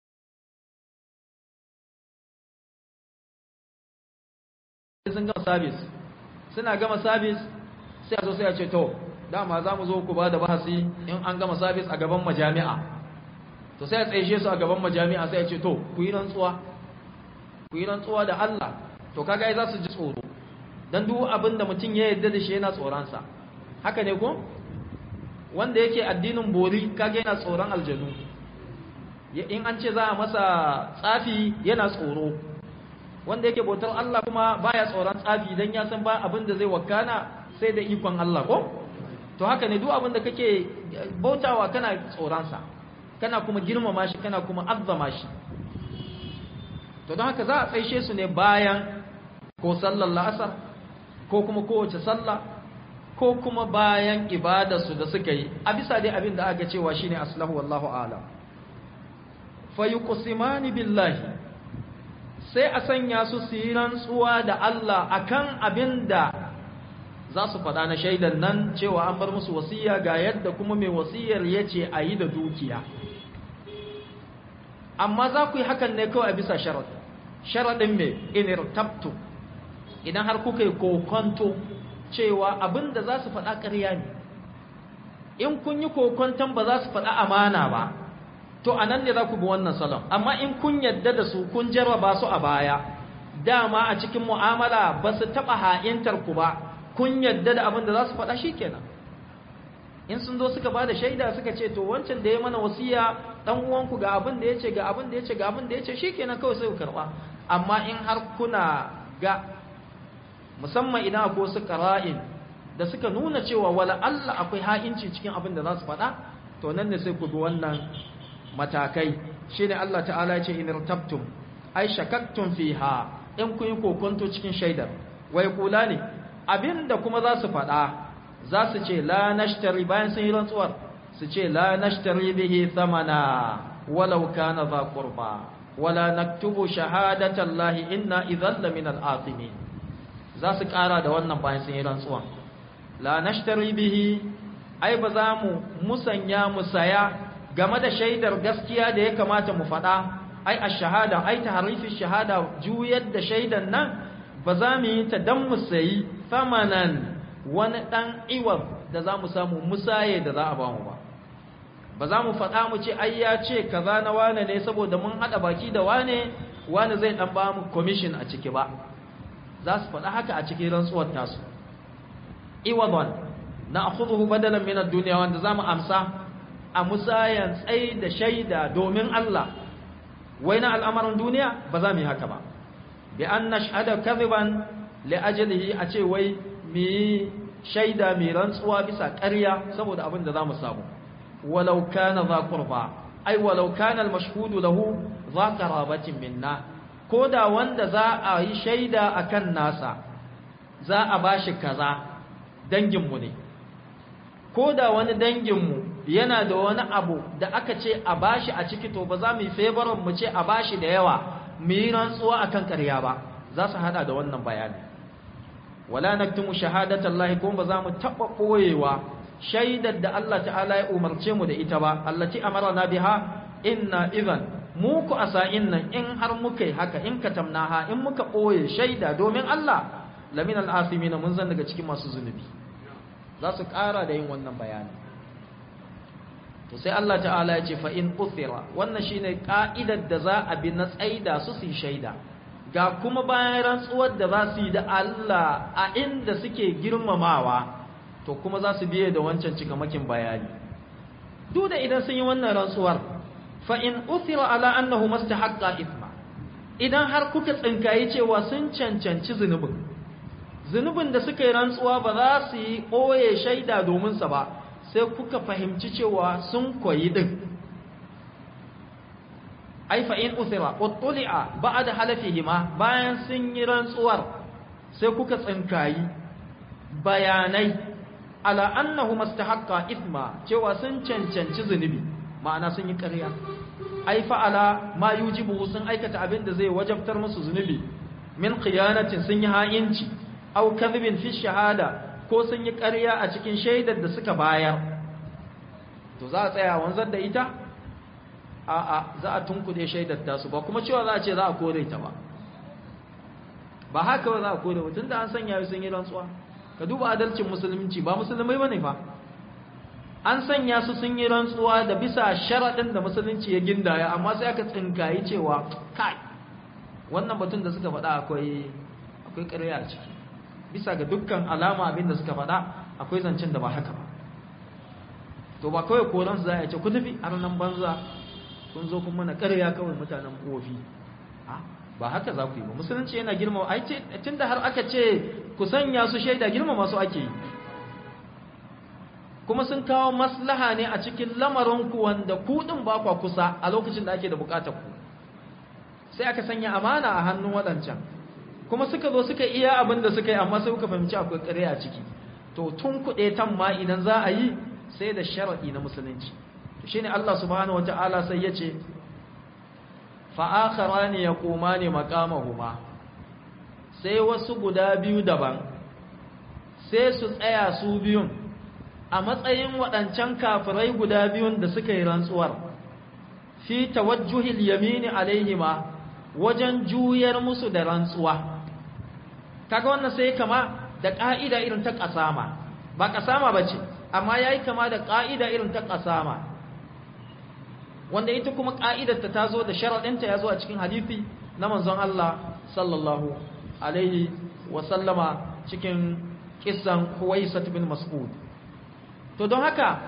sun gama sabis, suna gama sabis sai a zo sai a ce to dama za mu zo ku ba da bahasi in an gama sabis a gaban majami'a, to sai a tsaye su a gaban majami'a sai a ce to ku yi rantsuwa da Allah. To kaga ai za su ji tsoro, dan duk abin da mutum ya yarda da shi yana tsoronsa, haka ne ko? Wanda yake addinin bori kaga yana tsoron aljanu, in an ce za a masa tsafi yana tsoro. Wanda yake bautar Allah kuma baya tsoron tsafi dan ya san ba abin da zai wakana sai da ikon Allah ko? To haka ne duk abin da kake bautawa kana tsoronsa, kana kuma girmama shi, kana kuma azzama shi. To don haka za a tsaishe su ne bayan ko sallar la'asar ko kuma kowace sallah ko kuma bayan ibadarsu da suka yi, a bisa dai abin da aka cewa shine aslahu wallahu a'lam. Fa yuqsimani billahi, sai a sanya su yi rantsuwa da Allah akan abin da za su faɗa na shaidan nan cewa an bar musu wasiya ga yadda kuma mai wasiyar ya ce a yi da dukiya. Amma za ku yi hakan ne kawai a bisa sharaɗin mai inirtabtu, idan har kuka yi kokonto cewa abin da za su faɗa ƙarya ne. In kun yi kokonton ba za su faɗa amana ba, to a nan ne za ku bi wannan salon. Amma in kun yadda da su kun jarraba su a baya, dama a cikin mu'amala ba su taɓa ha'intar ku ba, kun yadda da abin da za su faɗa shi kenan. In sun zo suka ba da shaida suka ce to wancan da ya mana wasiya dan uwanku ga abin da ya ce ga abin da ya ce ga abin da ya ce shi kenan kawai sai ku karɓa. Amma in har kuna ga musamman idan akwai wasu ƙara'in da suka nuna cewa wala Allah akwai ha'inci cikin abin da za su faɗa, to nan ne sai ku bi wannan matakai. Shine Allah ta'ala ya ce in irtabtum ai shakaktum fiha, in kun yi kokonto cikin shaidar. Wai kula ne abinda kuma za su faɗa, za su ce la nashtari, bayan sun yi rantsuwar su ce la nashtari bihi thamana walau kana za qurba wala naktubu shahadatallahi inna idhan la min al-athimin. Za su ƙara da wannan bayan sun yi rantsuwa, la nashtari bihi ai ba za mu musaya game da shaidar gaskiya da ya kamata mu faɗa, ai ash-shahada ai tahrifin shahada, juyar da shaidan nan ba za mu yi ta dan mu sayi thamanan wani dan iwar da za mu samu musaye da za a ba mu ba za mu faɗa mu ce ai ya ce kaza na wane ne saboda mun haɗa baki da wane zai dan ba mu commission a ciki ba. Za su faɗa haka a cikin rantsuwar tasu. Iwadan na akhudhu badalan min ad-dunya, wanda zamu amsa a musayan tsayi da shaida domin Allah. Wai na al'amarin duniya ba za mu yi haka ba. Bi an nashhada kadhiban li ajlihi, a ce wai mi shaida mi rantsuwa bisa ƙarya saboda abin da zamu samu. Walau kana za qurba, ai walau kana al-mashhudu lahu za qarabatin minna, ko da wanda za a yi shaida a kan nasa za a ba shi kaza danginmu ne, ko da wani danginmu yana da wani abu da aka ce a ba shi a ciki, to ba za mu yi febaron mu ce a ba shi da yawa mu yi rantsuwa a kan ƙarya ba. Za su haɗa da wannan bayani. Wala naktumu shahadatallahi, kuma ba za mu taɓa ɓoyewa shaidar da Allah ta'ala ya umarce mu da ita ba, allati amarna biha inna idhan, mu ku asa'in nan in har muka yi haka, in katamnaha, in muka ɓoye shaida domin Allah, lamin al'asimin, mun zan daga cikin masu zunubi. Za su ƙara da yin wannan bayani. To sai Allah ta'ala ya ce fa in uthira, wannan shine ka'idar da za a bi na tsaida su yi shaida. Ga kuma bayan rantsuwar da za su yi da Allah a inda suke girmamawa, to kuma za su biye da wancan cikamakin bayani. Duk da idan sun yi wannan rantsuwar, fa in uthira ala annahu mastahaqqa ithma, idan har kuka tsinkayi cewa sun cancanci zunubin da suka yi rantsuwa ba za su yi ɓoye shaida domin sa ba, sai kuka fahimci cewa sun koyi din. Ai fa in uthira utli'a ba'da halafihima, bayan sun yi rantsuwar sai kuka tsinkayi bayanai ala annahu mastahaqqa ithma, cewa sun cancanci zunubi, ma'ana sun yi ƙarya. Ai fa'ala ma yujibu, sun aikata abin da zai wajabtar musu zunubi, min khiyanatin, sun yi ha'inci, aw kadhibin fi shahada, ko sun yi ƙarya a cikin shaidar da suka bayar. To za a tsaya wanzar da ita a'a za a tunkuɗe shaidar tasu ba kuma cewa za a ce za a kore ta ba haka ba za a kore ba tunda an sanya sun yi rantsuwa ka duba adalcin musulunci ba musulmai bane fa an sanya su sun yi rantsuwa da bisa sharaɗin da musulunci ya gindaya amma sai aka tsinkayi cewa kai wannan batun da suka faɗa akwai ƙarya a ciki bisa ga dukkan alama abin da suka faɗa akwai zancen da ba haka ba to ba kawai koransu za a ce ku tafi a ranar banza kun zo kun mana ƙarya kawai mutanen kofi ba haka za ku yi ba musulunci yana girma ai tun da har aka ce ku sanya su shaida girma masu ake yi kuma sun kawo maslaha ne a cikin lamarinku wanda ku ɗin ba kwa kusa a lokacin da ake da buƙatar ku sai aka sanya amana a hannun waɗancan kuma suka zo suka iya abin da suka yi amma sai kuka fahimci akwai ƙarya a ciki to tun kuɗe tan ma idan za a yi sai da sharaɗi na musulunci shi ne Allah subhanahu wata'ala sai ya ce fa'akara ne ya koma ne makamahuma sai wasu guda biyu daban sai su tsaya su biyun a matsayin waɗancan kafirai guda biyun da suka yi rantsuwar fi tawajjuhil yamini alaihima wajen juyar musu da rantsuwa kaga wannan sai kama da ƙa'ida irin ta ƙasama ba ƙasama ba ce amma ya yi kama da ƙa'ida irin ta ƙasama wanda ita kuma ƙa'idarta ta zo da sharaɗinta ya zo a cikin hadithi na manzon Allah sallallahu alaihi wasallama cikin kisan Huwaisat bin Mas'ud to don haka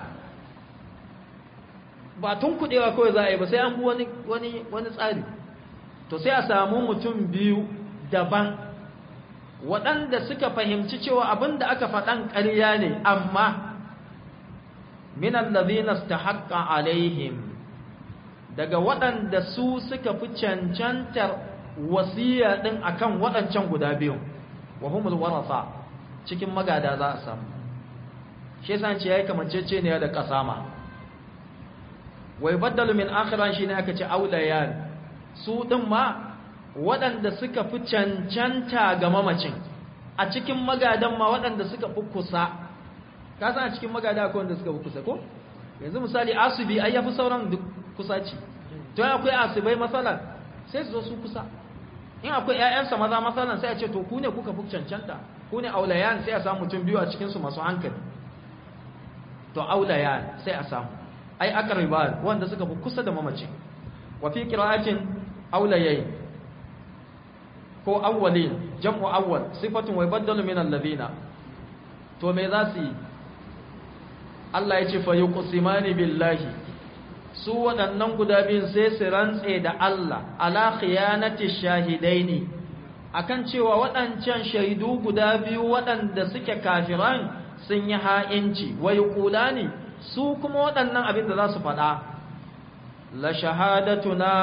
ba tun kuɗewa kawai za a yi ba sai an bi wani tsari to sai a samu mutum biyu daban waɗanda suka fahimci cewa abin da aka faɗan ƙarya ne amma min allazina istahaqqa alaihim daga waɗanda su suka fi cancantar wasiya din akan waɗancan guda biyu wa humul warasa cikin magada za a samu shi yasa ce yayi kamancece ne da kasama wai baddalu min akhiran shine aka ce aulayan su din ma waɗanda suka fi cancanta ga mamacin a cikin magadan ma waɗanda suka fi kusa ka san a cikin magada akwai wanda suka fi kusa ko yanzu misali asibi ai yafi sauran duk kusaci to akwai asibai masalan sai su zo su kusa in akwai ƴaƴansa maza masalan sai a ce to ku ne kuka fi cancanta ku ne aulayan sai a samu mutum biyu a cikin su masu hankali to aulayan sai a samu ai aqribal wanda suka fi kusa da mamacin wa fi qira'atin aulayai ko awwalin jam'u awwal sifatun wa baddalu min alladhina to me za su yi Allah ya ce fa yuqsimani billahi su waɗannan guda biyun sai su rantse da Allah ala khiyanati shahidaini akan cewa waɗancan shaidu guda biyu waɗanda suke kafiran sun yi ha'inci wa yuqulani su kuma waɗannan abin da za su faɗa la shahadatuna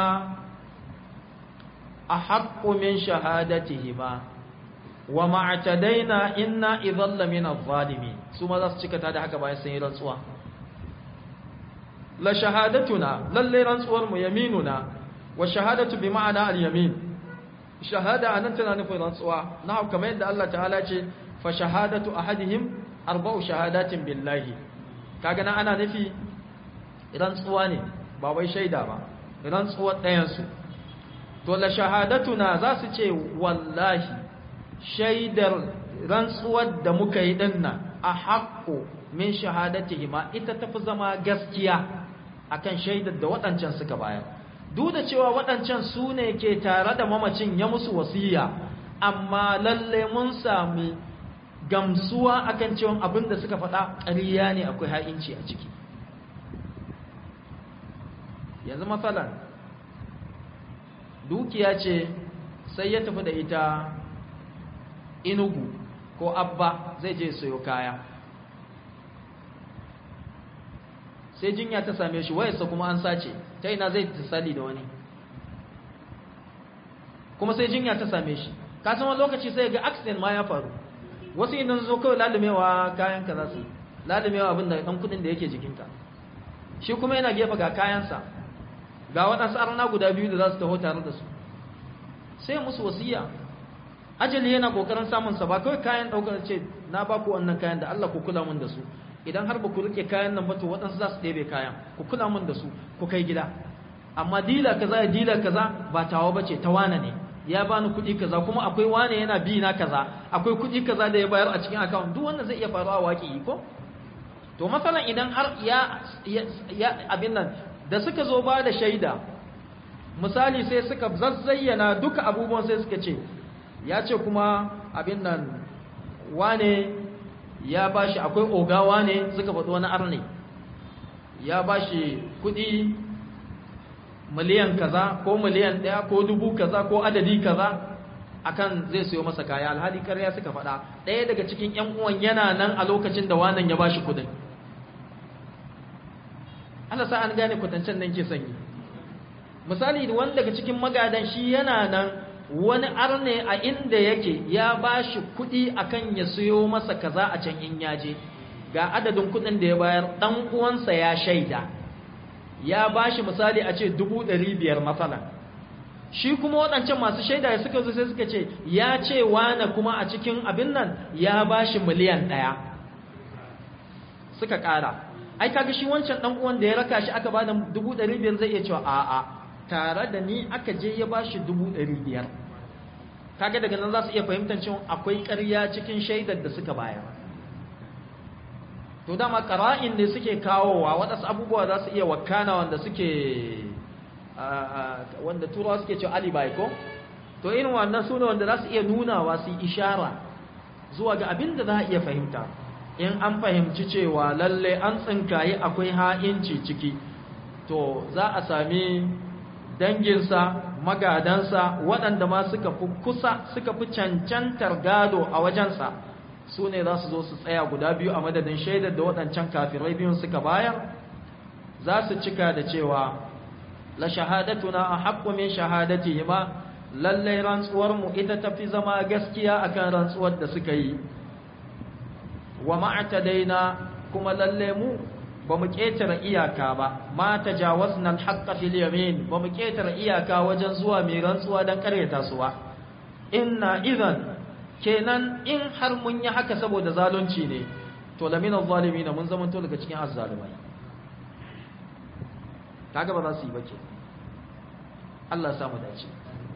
ahaqqu min shahadatihima wa ma'tadaina inna idhal min adh-dhalimin su ma za su cika ta da haka bayan sun yi rantsuwa la shahadatuna lalle rantsuwar mu yaminuna wa shahadatu bi ma'ana al-yamin shahada anan tana nufin rantsuwa na kamar yadda Allah ta'ala ce fa shahadatu ahadihim arba'u shahadatin billahi kaga nan ana nufi rantsuwa ne ba wai shaida ba rantsuwar ɗayan su to la shahadatuna za su ce wallahi shaidar rantsuwar da muka yi dinnan a haƙƙo min shahadatihima ita tafi zama gaskiya akan shaidar da waɗancan suka bayar duk da cewa waɗancan su ne ke tare da mamacin ya musu wasiya amma lalle mun sami gamsuwa akan cewa abin da suka faɗa ƙarya ne akwai ha'inci a ciki yanzu matsalan dukiya ce sai ya tafi da ita Enugu ko Abba zai je sayo kaya sai jinya ta same shi wayarsa kuma an sace ta ina zai tsali da wani kuma sai jinya ta same shi ka san wani lokaci sai ga accident ma ya faru wasu idan zo kawai lalumewa kayan ka za su lalumewa abin da dan kudin da yake jikinka shi kuma yana gefe ga kayansa ga waɗansu arna guda biyu da za su taho tare da su sai musu wasiya ajali yana kokarin samun sa ba kawai kayan daukar ce na ba ku wannan kayan da Allah ku kula mun da su idan har ba ku rike kayan nan ba to waɗansu za su ɗebe kayan ku kula mun da su ku kai gida amma dila kaza ba tawa bace ta wane ne ya bani kuɗi kaza kuma akwai wane yana bi na kaza akwai kuɗi kaza da ya bayar a cikin account duk wannan zai iya faruwa waƙi ko to masalan idan har ya abin nan da suka zo ba da shaida misali sai suka zazzayyana duka abubuwan sai suka ce ya ce kuma abin nan wane ya bashi akwai ogawa ne suka faɗi wani arne ya bashi kuɗi miliyan kaza ko miliyan 1 ko 1000 kaza ko adadi kaza akan zai siyo masa kaya alhali ƙarya suka faɗa ɗaya daga cikin ƴan uwan yana nan a lokacin da wannan ya bashi kuɗin Allah sa an gane kwatancen nan ke sanyi misali wanda daga cikin magadan shi yana nan wani arne a inda yake ya bashi kuɗi akan ya siyo masa kaza a can in yaje ga adadin kuɗin da ya bayar dan uwansa ya shaida ya bashi misali a ce 500 masalan shi kuma waɗancan masu shaida ya suka zo sai suka ce ya ce wane kuma a cikin abin nan ya bashi miliyan 1 suka ƙara ai kaga shi wancan dan uwan da ya raka shi aka bada 500 zai iya cewa a'a tare da ni aka je ya bashi 500 kaga daga nan za su iya fahimtar cewa akwai ƙarya cikin shaidar da suka bayar to dama qara'in ne suke kawowa wadansu abubuwa za su iya wakana wanda suke wanda turawa suke cewa alibi ko to irin wannan sune wanda za su iya nunawa su ishara zuwa ga abin da za a iya fahimta in an fahimci cewa lalle an tsinkayi akwai ha'inci ciki to za a sami danginsa magadansa waɗanda ma suka fi kusa suka fi cancantar gado a wajensa su ne za su zo su tsaya guda biyu a madadin shaidar da waɗancan kafirai biyun suka bayar za su cika da cewa la shahadatuna a haƙƙo min shahadatihima lallai rantsuwarmu ita tafi zama gaskiya akan rantsuwar da suka yi wa ma'tadaina kuma lalle mu bamu ketare iyaka ba ma tajawazna al-haqqa fil yamin bamu ketare iyaka wajen zuwa mai rantsuwa dan karyata su ba inna idan kenan in har mun yi haka saboda zalunci ne to lamina zalimin mun zamanto daga cikin azzalimai kaga ba za su yi ba ke Allah ya samu dace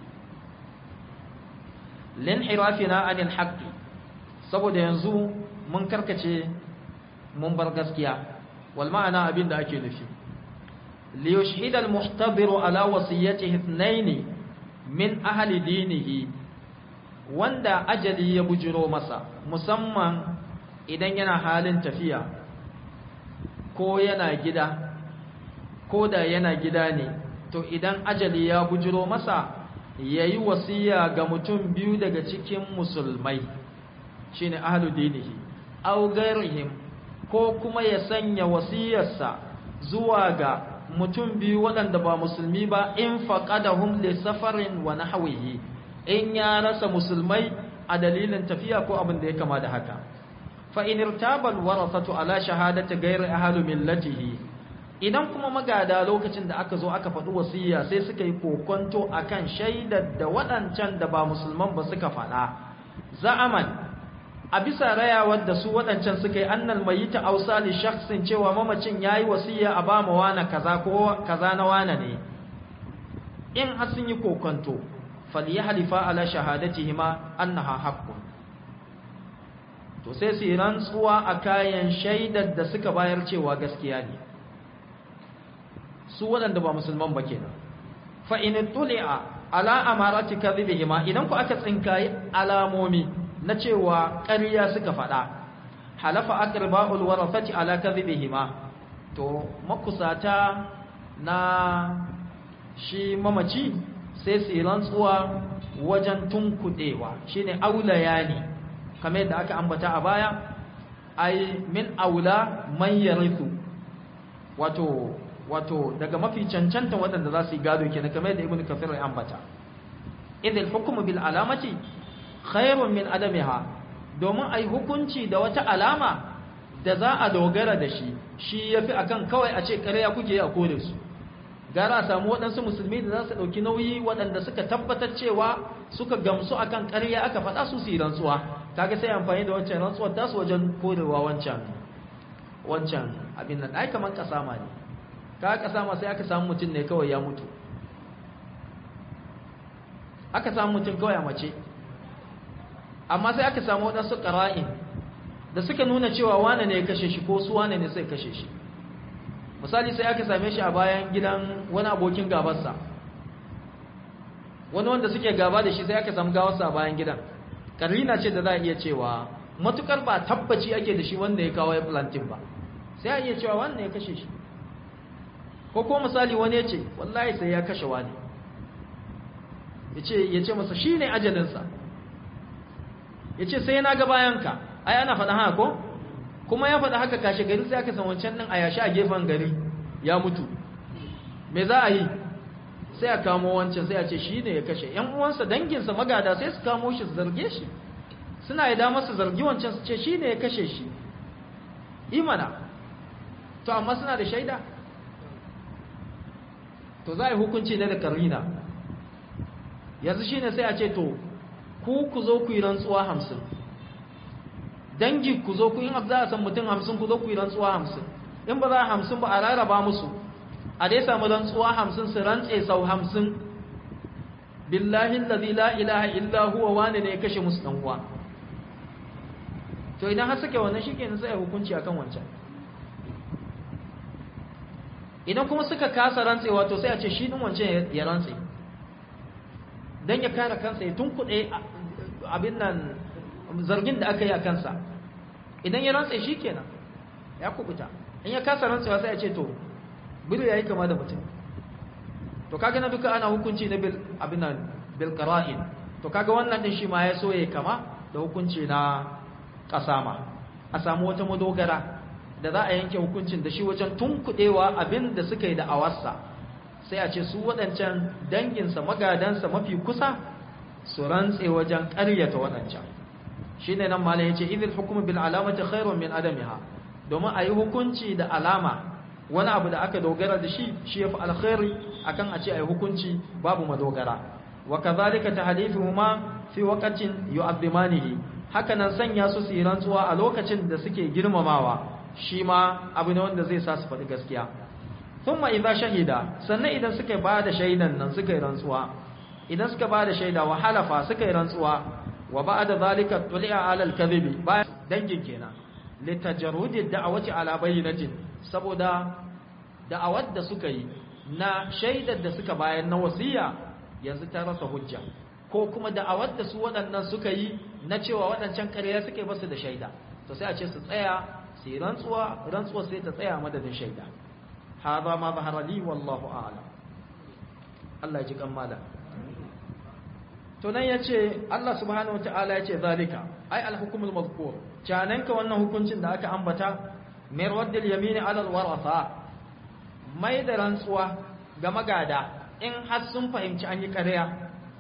lin hirafina anil haqqi saboda yanzu mun karkace mun bar gaskiya wal ma'ana abinda ake nufi li yushhida al muhtabiru ala wasiyatihi ithnain min ahli dinihi wanda ajali ya bujiro masa musamman idan yana halin tafiya ko yana gida ko da yana gida ne to idan ajali ya bujiro masa yayi wasiya ga mutum biyu daga cikin musulmai shine ahlu dinihi aw gairihim ko kuma ya sanya wasiyarsa zuwa ga mutum biyu waɗanda ba musulmi ba in faqadahum li safarin wa nahwihi in ya rasa musulmai a dalilin tafiya ko abin da ya kama da haka fa in irtaba alwarasatu ala shahadati ghairi ahli millatihi idan kuma magada lokacin da aka zo aka faɗi wasiya sai suka yi kokonto akan shaidar da waɗancan da ba musulman ba suka faɗa za'aman a bisa rayawar da su waɗancan suka yi annal mayita ausa li shakhsin cewa mamacin yayi wasiya a ba mu wani kaza ko kaza na wani ne in har sun yi kokonto falyahlifa ala shahadatihima annaha haqqun to sai su rantsuwa a kayan shaidar da suka bayar cewa gaskiya ne su waɗanda ba musulman ba kenan fa in tuli'a ala amarati kadhibihima idan ku aka tsinkayi alamomi na cewa ƙarya suka faɗa halafa aqrabul warafati ala kadhibihima to makusata na shi mamaci sai su rantsuwa wajen tunkudewa shine aulaya ne kamar yadda aka ambata a baya ai min aula man yarithu wato daga mafi cancanta waɗanda za su yi gado kenan kamar yadda ibnu kafir ya ambata idil hukmu bil alamati khairun min adamiha domin ai hukunci da wata alama da za a dogara da shi yafi akan kawai a ce ƙarya kuke a kore su gara a samu waɗansu musulmi da za su ɗauki nauyi waɗanda suka tabbatar cewa suka gamsu akan ƙarya aka faɗa su yi rantsuwa kaga sai amfani da wancan rantsuwar tasu wajen korewa wancan abin nan ai kaman kasama ne ka kasama sai aka samu mutum ne kawai ya mutu, aka samu mutum kawai a mace, amma sai aka samu waɗansu ƙara'in da suka nuna cewa wane ne ya kashe shi ko su wane ne sai kashe shi. Misali sai aka same shi a bayan gidan wani abokin gabarsa, wani wanda suke gaba da shi sai aka samu gawarsa a bayan gidan. Karina ce da za a iya cewa matukar ba tabbaci ake da shi wanda ya kawo ya plantin ba, sai a iya cewa wanda ya kashe shi. Ko ko misali wani ya ce wallahi sai ya kashe wani, ya ce masa shi ne ajalinsa, ya ce sai na ga bayanka, ai ana faɗa haka ko? Kuma ya faɗa haka kashe gari sai aka san wancan nan a yashi a gefen gari ya mutu. Me za a yi? Sai a kamo wancan sai a ce shi ne ya kashe. ‘Yan uwansa danginsa magada sai su kamo shi su zarge shi, suna yi damar su zargi wancan su ce shi ne ya kashe shi. Imana, to amma suna da shaida? To za a yi hukunci ne da karina. Yanzu shi ne sai a ce to, ku zo ku yi rantsuwa 50. Dangi ku zo ku yi za a san mutum 50 ku zo ku yi rantsuwa 50. In ba za a 50 ba a rarraba musu. A dai samu rantsuwa 50 su rantse sau 50. Billahi allazi la ilaha illa huwa wani ne ya kashe musu dan uwa. To idan har suke wannan shikenan sai a hukunci akan wancan. Idan kuma suka kasa rantsewa to sai a ce shi din wancan ya rantse. Dan ya kare kansa ya tunkuɗe abin nan zargin da aka yi a kansa. Idan ya rantse shikenan ya kubuta. In ya kasa rantsewa sai a ce to bilu yayi kama da mutum. To kaga na duka ana hukunci na bil abinan bil qara'in. To kaga wannan din shi ma ya so yayi kama da hukunci na kasama. A samu wata madogara da za a yanke hukuncin da shi wajen tunkudewa abin da suka yi da awarsa. Sai a ce su wadancan danginsa magadansa mafi kusa su rantse wajen ƙaryata wadancan. Shine nan malai yace idil hukmu bil alamati khairun min adamiha. Domin ayi hukunci da alama wani abu da aka dogara da shi yafi alkhairi akan a ce ai hukunci babu madogara. Wa kadhalika tahlifuhuma fi waqtin yu'azzimanihi, haka nan sanya su su rantsuwa a lokacin da suke girmamawa shi ma abu ne wanda zai sa su faɗi gaskiya. Thumma idza shahida, sannan idan suka ba da shaidan nan suka yi rantsuwa, idan suka ba da shaida wa halafa suka yi rantsuwa wa ba'da zalika tuli'a 'ala al-kadhibi, bayan dangin kenan litajarrudi da'awati 'ala bayyinatin, saboda da'awar da suka yi na shaidar da suka bayar na wasiya yanzu ta rasa hujja, ko kuma da'awar da su waɗannan suka yi na cewa waɗancan ƙarya suke basu da shaida, to sai a ce su tsaya su yi rantsuwa sai ta tsaya madadin shaida. Hadha ma zahara li wallahu a'lam. Allah ya ji kammala. To nan yace Allah subhanahu wataala yace zalika ai al-hukmul mazkur, cananka wannan hukuncin da aka ambata mai raddil yamini alal warasa, mai da rantsuwa ga magada in har sun fahimci an yi ƙarya,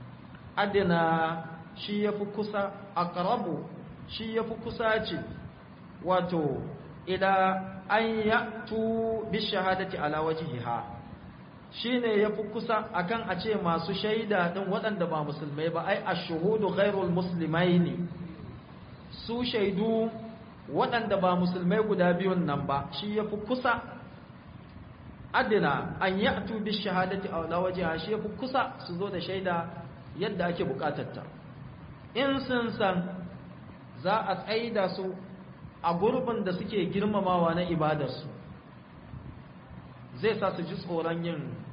adina shi yafi kusa, aqrabu shi yafi kusa ce, wato ila an ya'tu bi shahadati ala wajhiha, shine yafi kusa akan a ce masu shaida din waɗanda ba musulmai ba, ai ash-shuhudu ghairul muslimaini, su shaidu waɗanda ba musulmai guda biyun nan ba, shi ya fi kusa adina an yi atu bi shahadati a lawajiya, shi ya fi kusa su zo da shaida yadda ake bukatarta. In sun san za a tsaida su a gurbin da suke girmamawa na ibadarsu, zai sa su ji tsoron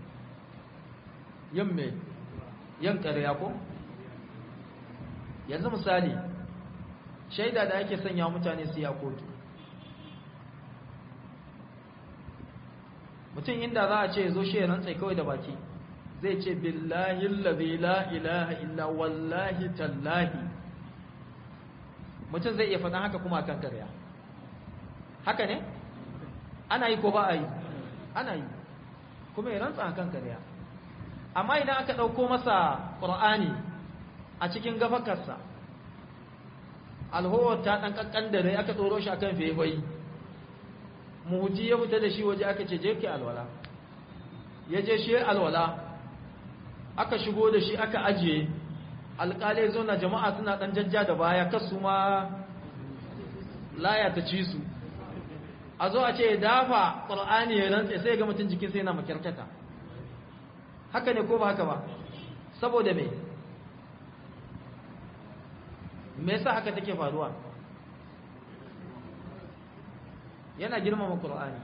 yin ƙarya ko? Yanzu misali, shaida da ake sanya mutane su ya kotu, mutum inda za a ce zo shi rantsai kawai da baki zai ce billahi allazi la ilaha illa wallahi tallahi, mutum zai iya faɗan haka kuma akan ƙarya. Haka ne? Ana yi ko ba a yi? Ana yi, kuma ya rantsa akan ƙarya. Amma idan aka ɗauko masa ƙur'ani a cikin gafakarsa, alhowar ta ɗan ƙanƙan da rai, aka tsoro shi akan fefayi, muhuji ya fita da shi waje aka ce je ke alwala, ya je shi alwala, aka shigo da shi aka ajiye, alƙalai zo na jama'a suna ɗan jajja da baya kasu ma laya ta ci su, a zo a ce ya dafa ƙur'ani ya rantse sai ga mutum jikin sai yana makyarkyata haka ne ko ba haka ba saboda me yasa haka take faruwa yana girmama ƙur'ani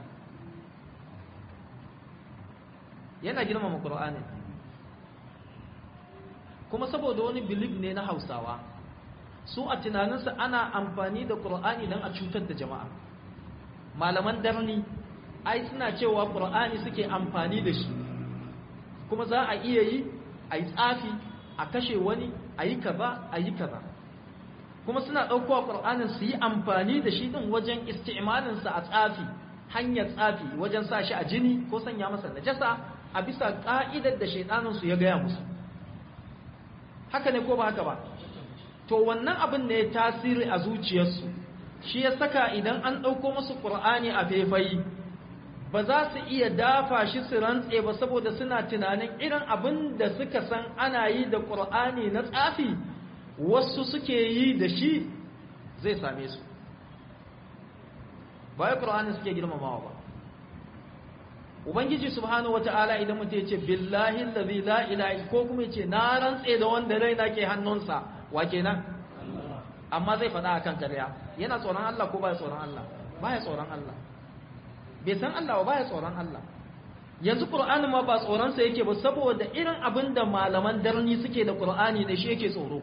kuma saboda wani belief ne na Hausawa su a tunaninsu ana amfani da ƙur'ani don a cutar da jama'a malaman darni ai suna cewa ƙur'ani suke amfani da shi kuma za a iya yi a yi tsafi a kashe wani a yi kaza kuma suna ɗaukowa ƙur'anin su yi amfani da shi ɗin wajen isti'malinsa a tsafi hanyar tsafi wajen sa shi a jini ko sanya masa najasa a bisa ƙa'idar da shaiɗaninsu ya gaya musu haka ne ko ba haka ba to wannan abin ne tasiri a zuciyarsu shi ya saka idan an ɗauko musu ƙur'ani a faifayi ba za su iya dafa shi su rantse ba saboda suna tunanin irin abin da suka san ana yi da ƙur'ani na tsafi wasu suke yi da shi zai same su ba ya ƙur'ani suke girmamawa ba ubangiji subhanahu wata'ala idan mutum ya ce billahi allazi la ilaha ko kuma ya ce na rantse da wanda raina ke hannunsa wa kenan amma zai faɗa akan ƙarya yana tsoron Allah ko baya tsoron Allah baya tsoron Allah bai san Allah ba baya tsoron Allah yanzu Qur'ani ma ba tsoron sa yake ba saboda irin abin da malaman darni suke da Qur'ani ne shi yake tsoro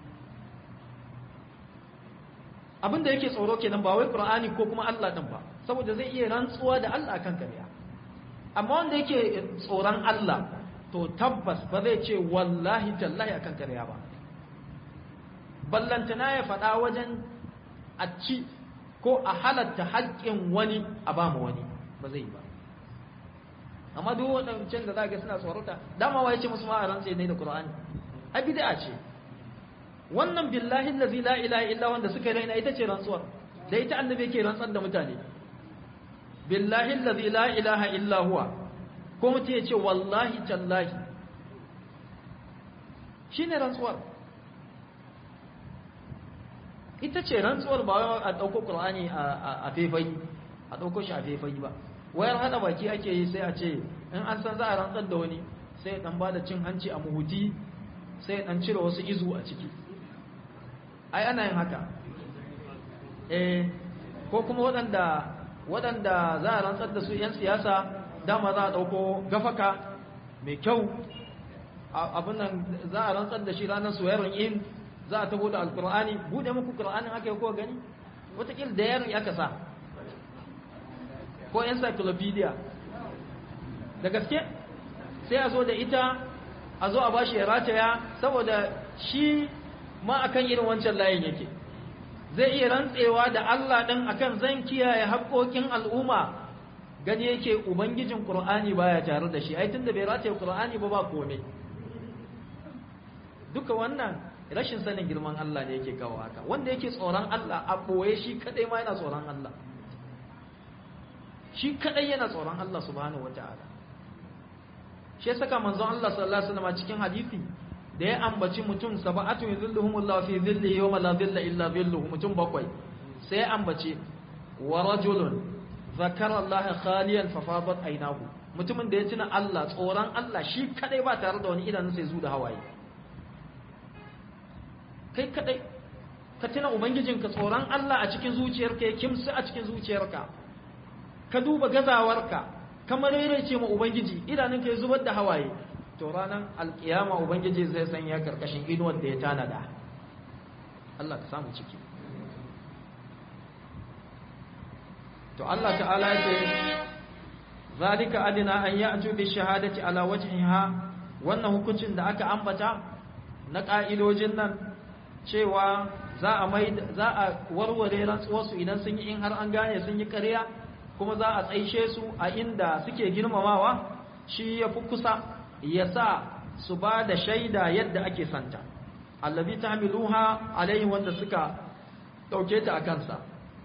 abin da yake tsoro kenan ba wai Qur'ani ko kuma Allah din ba saboda zai iya rantsuwa da Allah akan ƙarya amma wanda yake tsoron Allah to tabbas ba zai ce wallahi tallahi akan ƙarya ba ballantana ya faɗa wajen a ci ko a halatta haƙƙin wani a ba mu wani ba zai yi ba amma duk waɗancan da za ga suna tsorata dama wa ya ce musu ma a rantse ne da Qur'ani a bid'a ce wannan billahi allazi la ilaha illa wanda suka raina ita ce rantsuwar da ita annabi yake rantsar da mutane billahi allazi la ilaha illa huwa ko mutum ya ce wallahi tallahi shine rantsuwar ita ce rantsuwar ba a ɗauko ƙur'ani a faifai a ɗauko shi a faifai ba wayar hada baki ake yi sai a ce in an san za a rantsar da wani sai ya ɗan ba da cin hanci a muhuti sai ya ɗan cire wasu izu a ciki ai ana yin haka ko kuma waɗanda za a rantsar da su 'yan siyasa dama za a ɗauko gafaka mai kyau abin nan za a rantsar da shi ranar suwayarin in za a tabo da alkur'ani bude muku qur'anin aka yi ko gani wataƙil da yari aka sa ko encyclopedia da gaske sai a zo da ita a zo a bashi ya rataya saboda shi ma akan irin wancan layin yake zai iya rantsewa da Allah ɗin akan zan kiyaye haƙoƙin al'umma gani yake ubangijin qur'ani baya tare da shi ai tunda bai rataye qur'ani ba komai duka wannan rashin sanin girman Allah ne yake kawo haka wanda yake tsoron Allah a boye shi kadai ma yana tsoron Allah shi kadai yana tsoron Allah subhanahu wataala shi saka manzon Allah sallallahu alaihi wasallam cikin hadisi da ya ambaci mutum sab'atu yuzilluhumullahu fi dhillihi yawma la dhilla illa dhilluhu mutum bakwai sai ya ambace wa rajulun zakara Allah khaliyan fa fadat aynahu mutumin da ya tuna Allah tsoron Allah shi kadai ba tare da wani idanun sai zu da hawaye kai kadai ka tuna ubangijinka tsoron Allah a cikin zuciyarka ya kimsu a cikin zuciyarka ka duba gazawarka kamar ce ma ubangiji idanunka ya zubar da hawaye to ranar alkiyama ubangiji zai sanya karkashin inuwar da ya tanada Allah ka samu ciki to Allah ta'ala ya ce zalika adina an ya'tu bi shahadati ala wajhiha wannan hukuncin da aka ambata na ka'idojin nan cewa za a warware rantsuwarsu idan sun yi in har an gane sun yi ƙarya kuma za a tsaishe su a inda suke girmamawa shi ya fi kusa ya sa su ba da shaida yadda ake santa allazi tahmiluha alaihi wanda suka dauke ta a kansa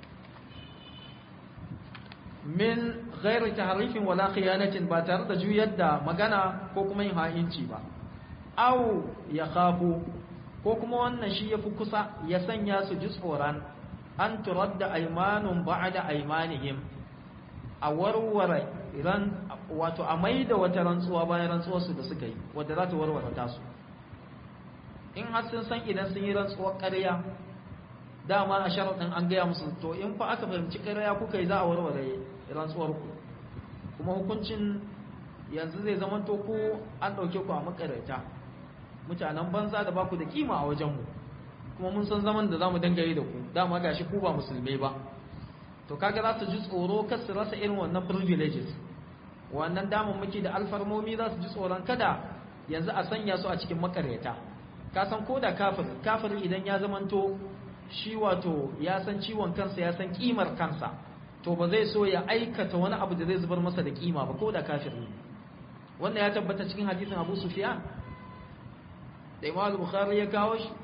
min ghairi tahrifin wala khiyanatin ba tare da juyar da magana ko kuma yin ha'inci ba aw ya khafu ko kuma wannan shi ya fi kusa ya sanya su ji tsoron an turadda aimanun ba'da aimanihim a warware wato a maida wata rantsuwa bayan rantsuwarsu da suka yi wadda za ta warware tasu in har sun san idan sun yi rantsuwar ƙarya dama a sharaɗin an gaya musu to in fa aka fahimci ƙarya kuka yi za a warware rantsuwarku kuma hukuncin yanzu zai zama to ku an ɗauke ku a makarata mutanen banza da baku da kima a wajenmu kuma mun san zaman da za mu dangare da ku dama gashi ku ba musulmai ba to kaga za su ji tsoro kar su rasa irin wannan privileges wannan damammaki da alfarmomi za su ji tsoron kada yanzu a sanya su a cikin makareta ka san ko da kafir idan ya zamanto shi wato ya san ciwon kansa ya san kimar kansa to ba zai so ya aikata wani abu da zai zubar masa da kima ba ko da kafir ne wannan ya tabbata cikin hadisin Abu Sufyan da Imam Bukhari ya kawo shi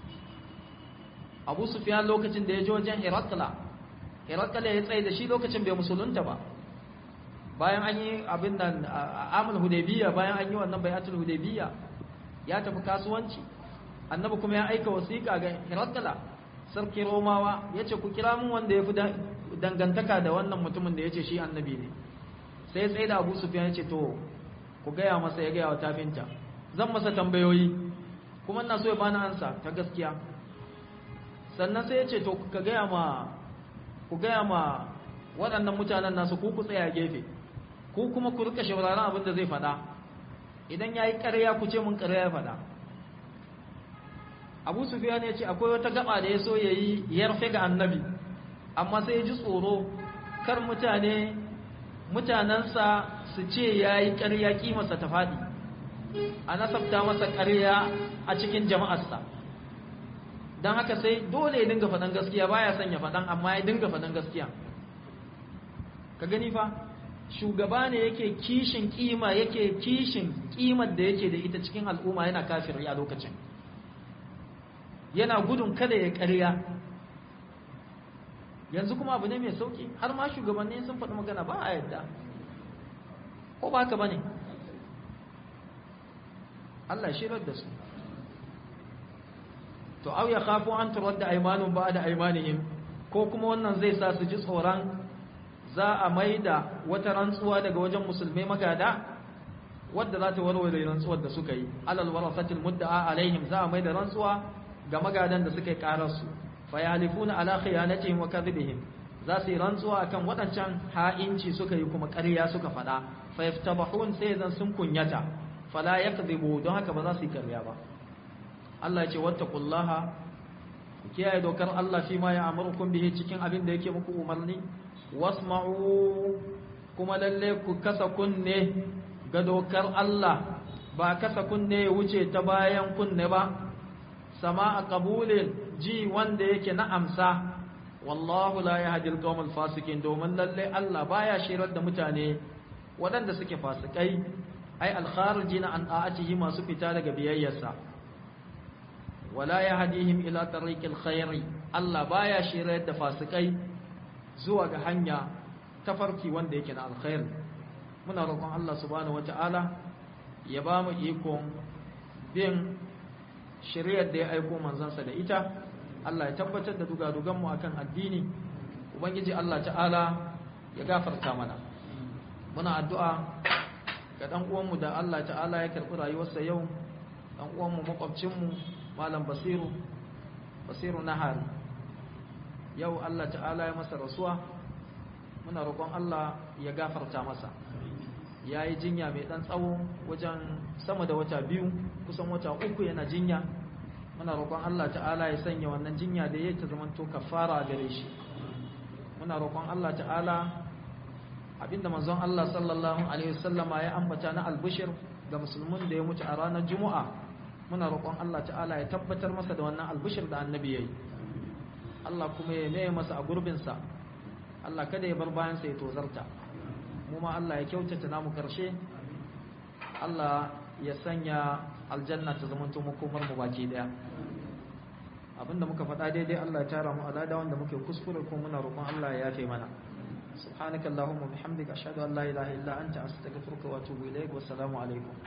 Abu Sufyan lokacin da ya je wajen Herakla ya tsaye da shi lokacin bai musulunta ba bayan an yi abin nan amul Hudaybiyya bayan an yi wannan bai'atul Hudaybiyya ya tafi kasuwanci annabi kuma ya aika wasiƙa ga Herakla sarki Romawa yace ku kira mun wanda ya fi dangantaka da wannan mutumin da yace shi annabi ne sai ya tsaye da Abu Sufyan yace to ku gaya masa ya gaya wa tafinta zan masa tambayoyi kuma ina so ya bani ansa ta gaskiya sannan sai ya ce to ku gaya ma waɗannan mutanen nasu ku tsaya gefe ku kuma ku rika shauraron abin da zai faɗa idan ya yi ƙarya ku ce mun ƙarya ya faɗa Abu Sufyan ya ce akwai wata gaba da ya so ya yi yarfe ga annabi amma sai ya ji tsoro kar mutanensa su ce ya yi ƙarya ƙimarsa ta faɗi a nasabta masa ƙarya a cikin jama'arsa don haka sai dole ya dinga faɗan gaskiya baya son ya faɗan amma ya dinga faɗan gaskiya ka gani fa shugaba ne yake kishin ƙima yake kishin ƙimar da yake da ita cikin al'umma yana kafiri a lokacin yana gudun kada ya ƙarya yanzu kuma abu ne mai sauki har ma shugabanni sun faɗi magana ba a yadda ko ba haka ba ne Allah shirar da su to au ya khafu an turadda aymanun ba'da aymanihim ko kuma wannan zai sa su ji tsoron za a maida wata rantsuwa daga wajen musulmai magada wadda za ta warware rantsuwar da suka yi alal warasatil mudda'a alaihim za a maida rantsuwa ga magadan da suka yi karar su fa yahlifuna ala khiyanatihim wa kadhibihim za su yi rantsuwa akan wadancan ha'inci suka yi kuma ƙarya suka faɗa fa yaftabahun sai zan sun kunyata fala yakdhibu don haka ba za su yi ƙarya ba Allah ya ce wattaqullaha kiyaye dokar Allah fi ma ya'murukum bihi cikin abin da yake muku umarni wasma'u kuma lalle ku kasa kunne ga dokar Allah ba kasa kunne wuce ta bayan kunne ba sama'a qabulin ji wanda yake na amsa wallahu la yahdi al-qawmal fasikin domin lalle Allah baya shirar da mutane waɗanda suke fasikai ai al-kharijina an a'atihi masu fita daga biyayyarsa wala yahdihim ila tariqil khairi Allah baya shirar da fasikai zuwa ga hanya tafarki wanda yake na alkhair muna roƙon Allah subhanahu wataala ya ba mu ikon bin shari'ar da ya aiko manzansa da ita Allah ya tabbatar da dugaduganmu akan addini ubangiji Allah ta'ala ya gafarta mana muna addu'a ga dan uwanmu da Allah ta'ala ya karbi rayuwarsa yau dan uwanmu makwabcinmu malam Basiru Nahar yau Allah ta'ala ya masa rasuwa muna roƙon Allah ya gafarta masa yayi jinya mai dan tsawo wajen sama da wata biyu kusan wata uku yana jinya muna roƙon Allah ta'ala ya sanya wannan jinya da yake zamanto kafara gare shi muna roƙon Allah ta'ala abinda manzon Allah sallallahu alaihi wasallama ya ambata na albushir ga musulmin da ya mutu a ranar Juma'a muna roƙon Allah ta'ala ya tabbatar masa da wannan albushir da annabi yayi Allah kuma ya ne masa a gurbin sa Allah kada ya bar bayan sa ya tozarta mu ma Allah ya kyautata namu karshe Allah ya sanya aljanna ta zamanto makomar mu baki daya abinda muka faɗa daidai Allah ya tara mu alada wanda muke kuskure ko muna roƙon Allah ya yafe mana subhanakallahumma bihamdika ashhadu an la ilaha illa anta astaghfiruka wa atubu ilaik wa assalamu alaikum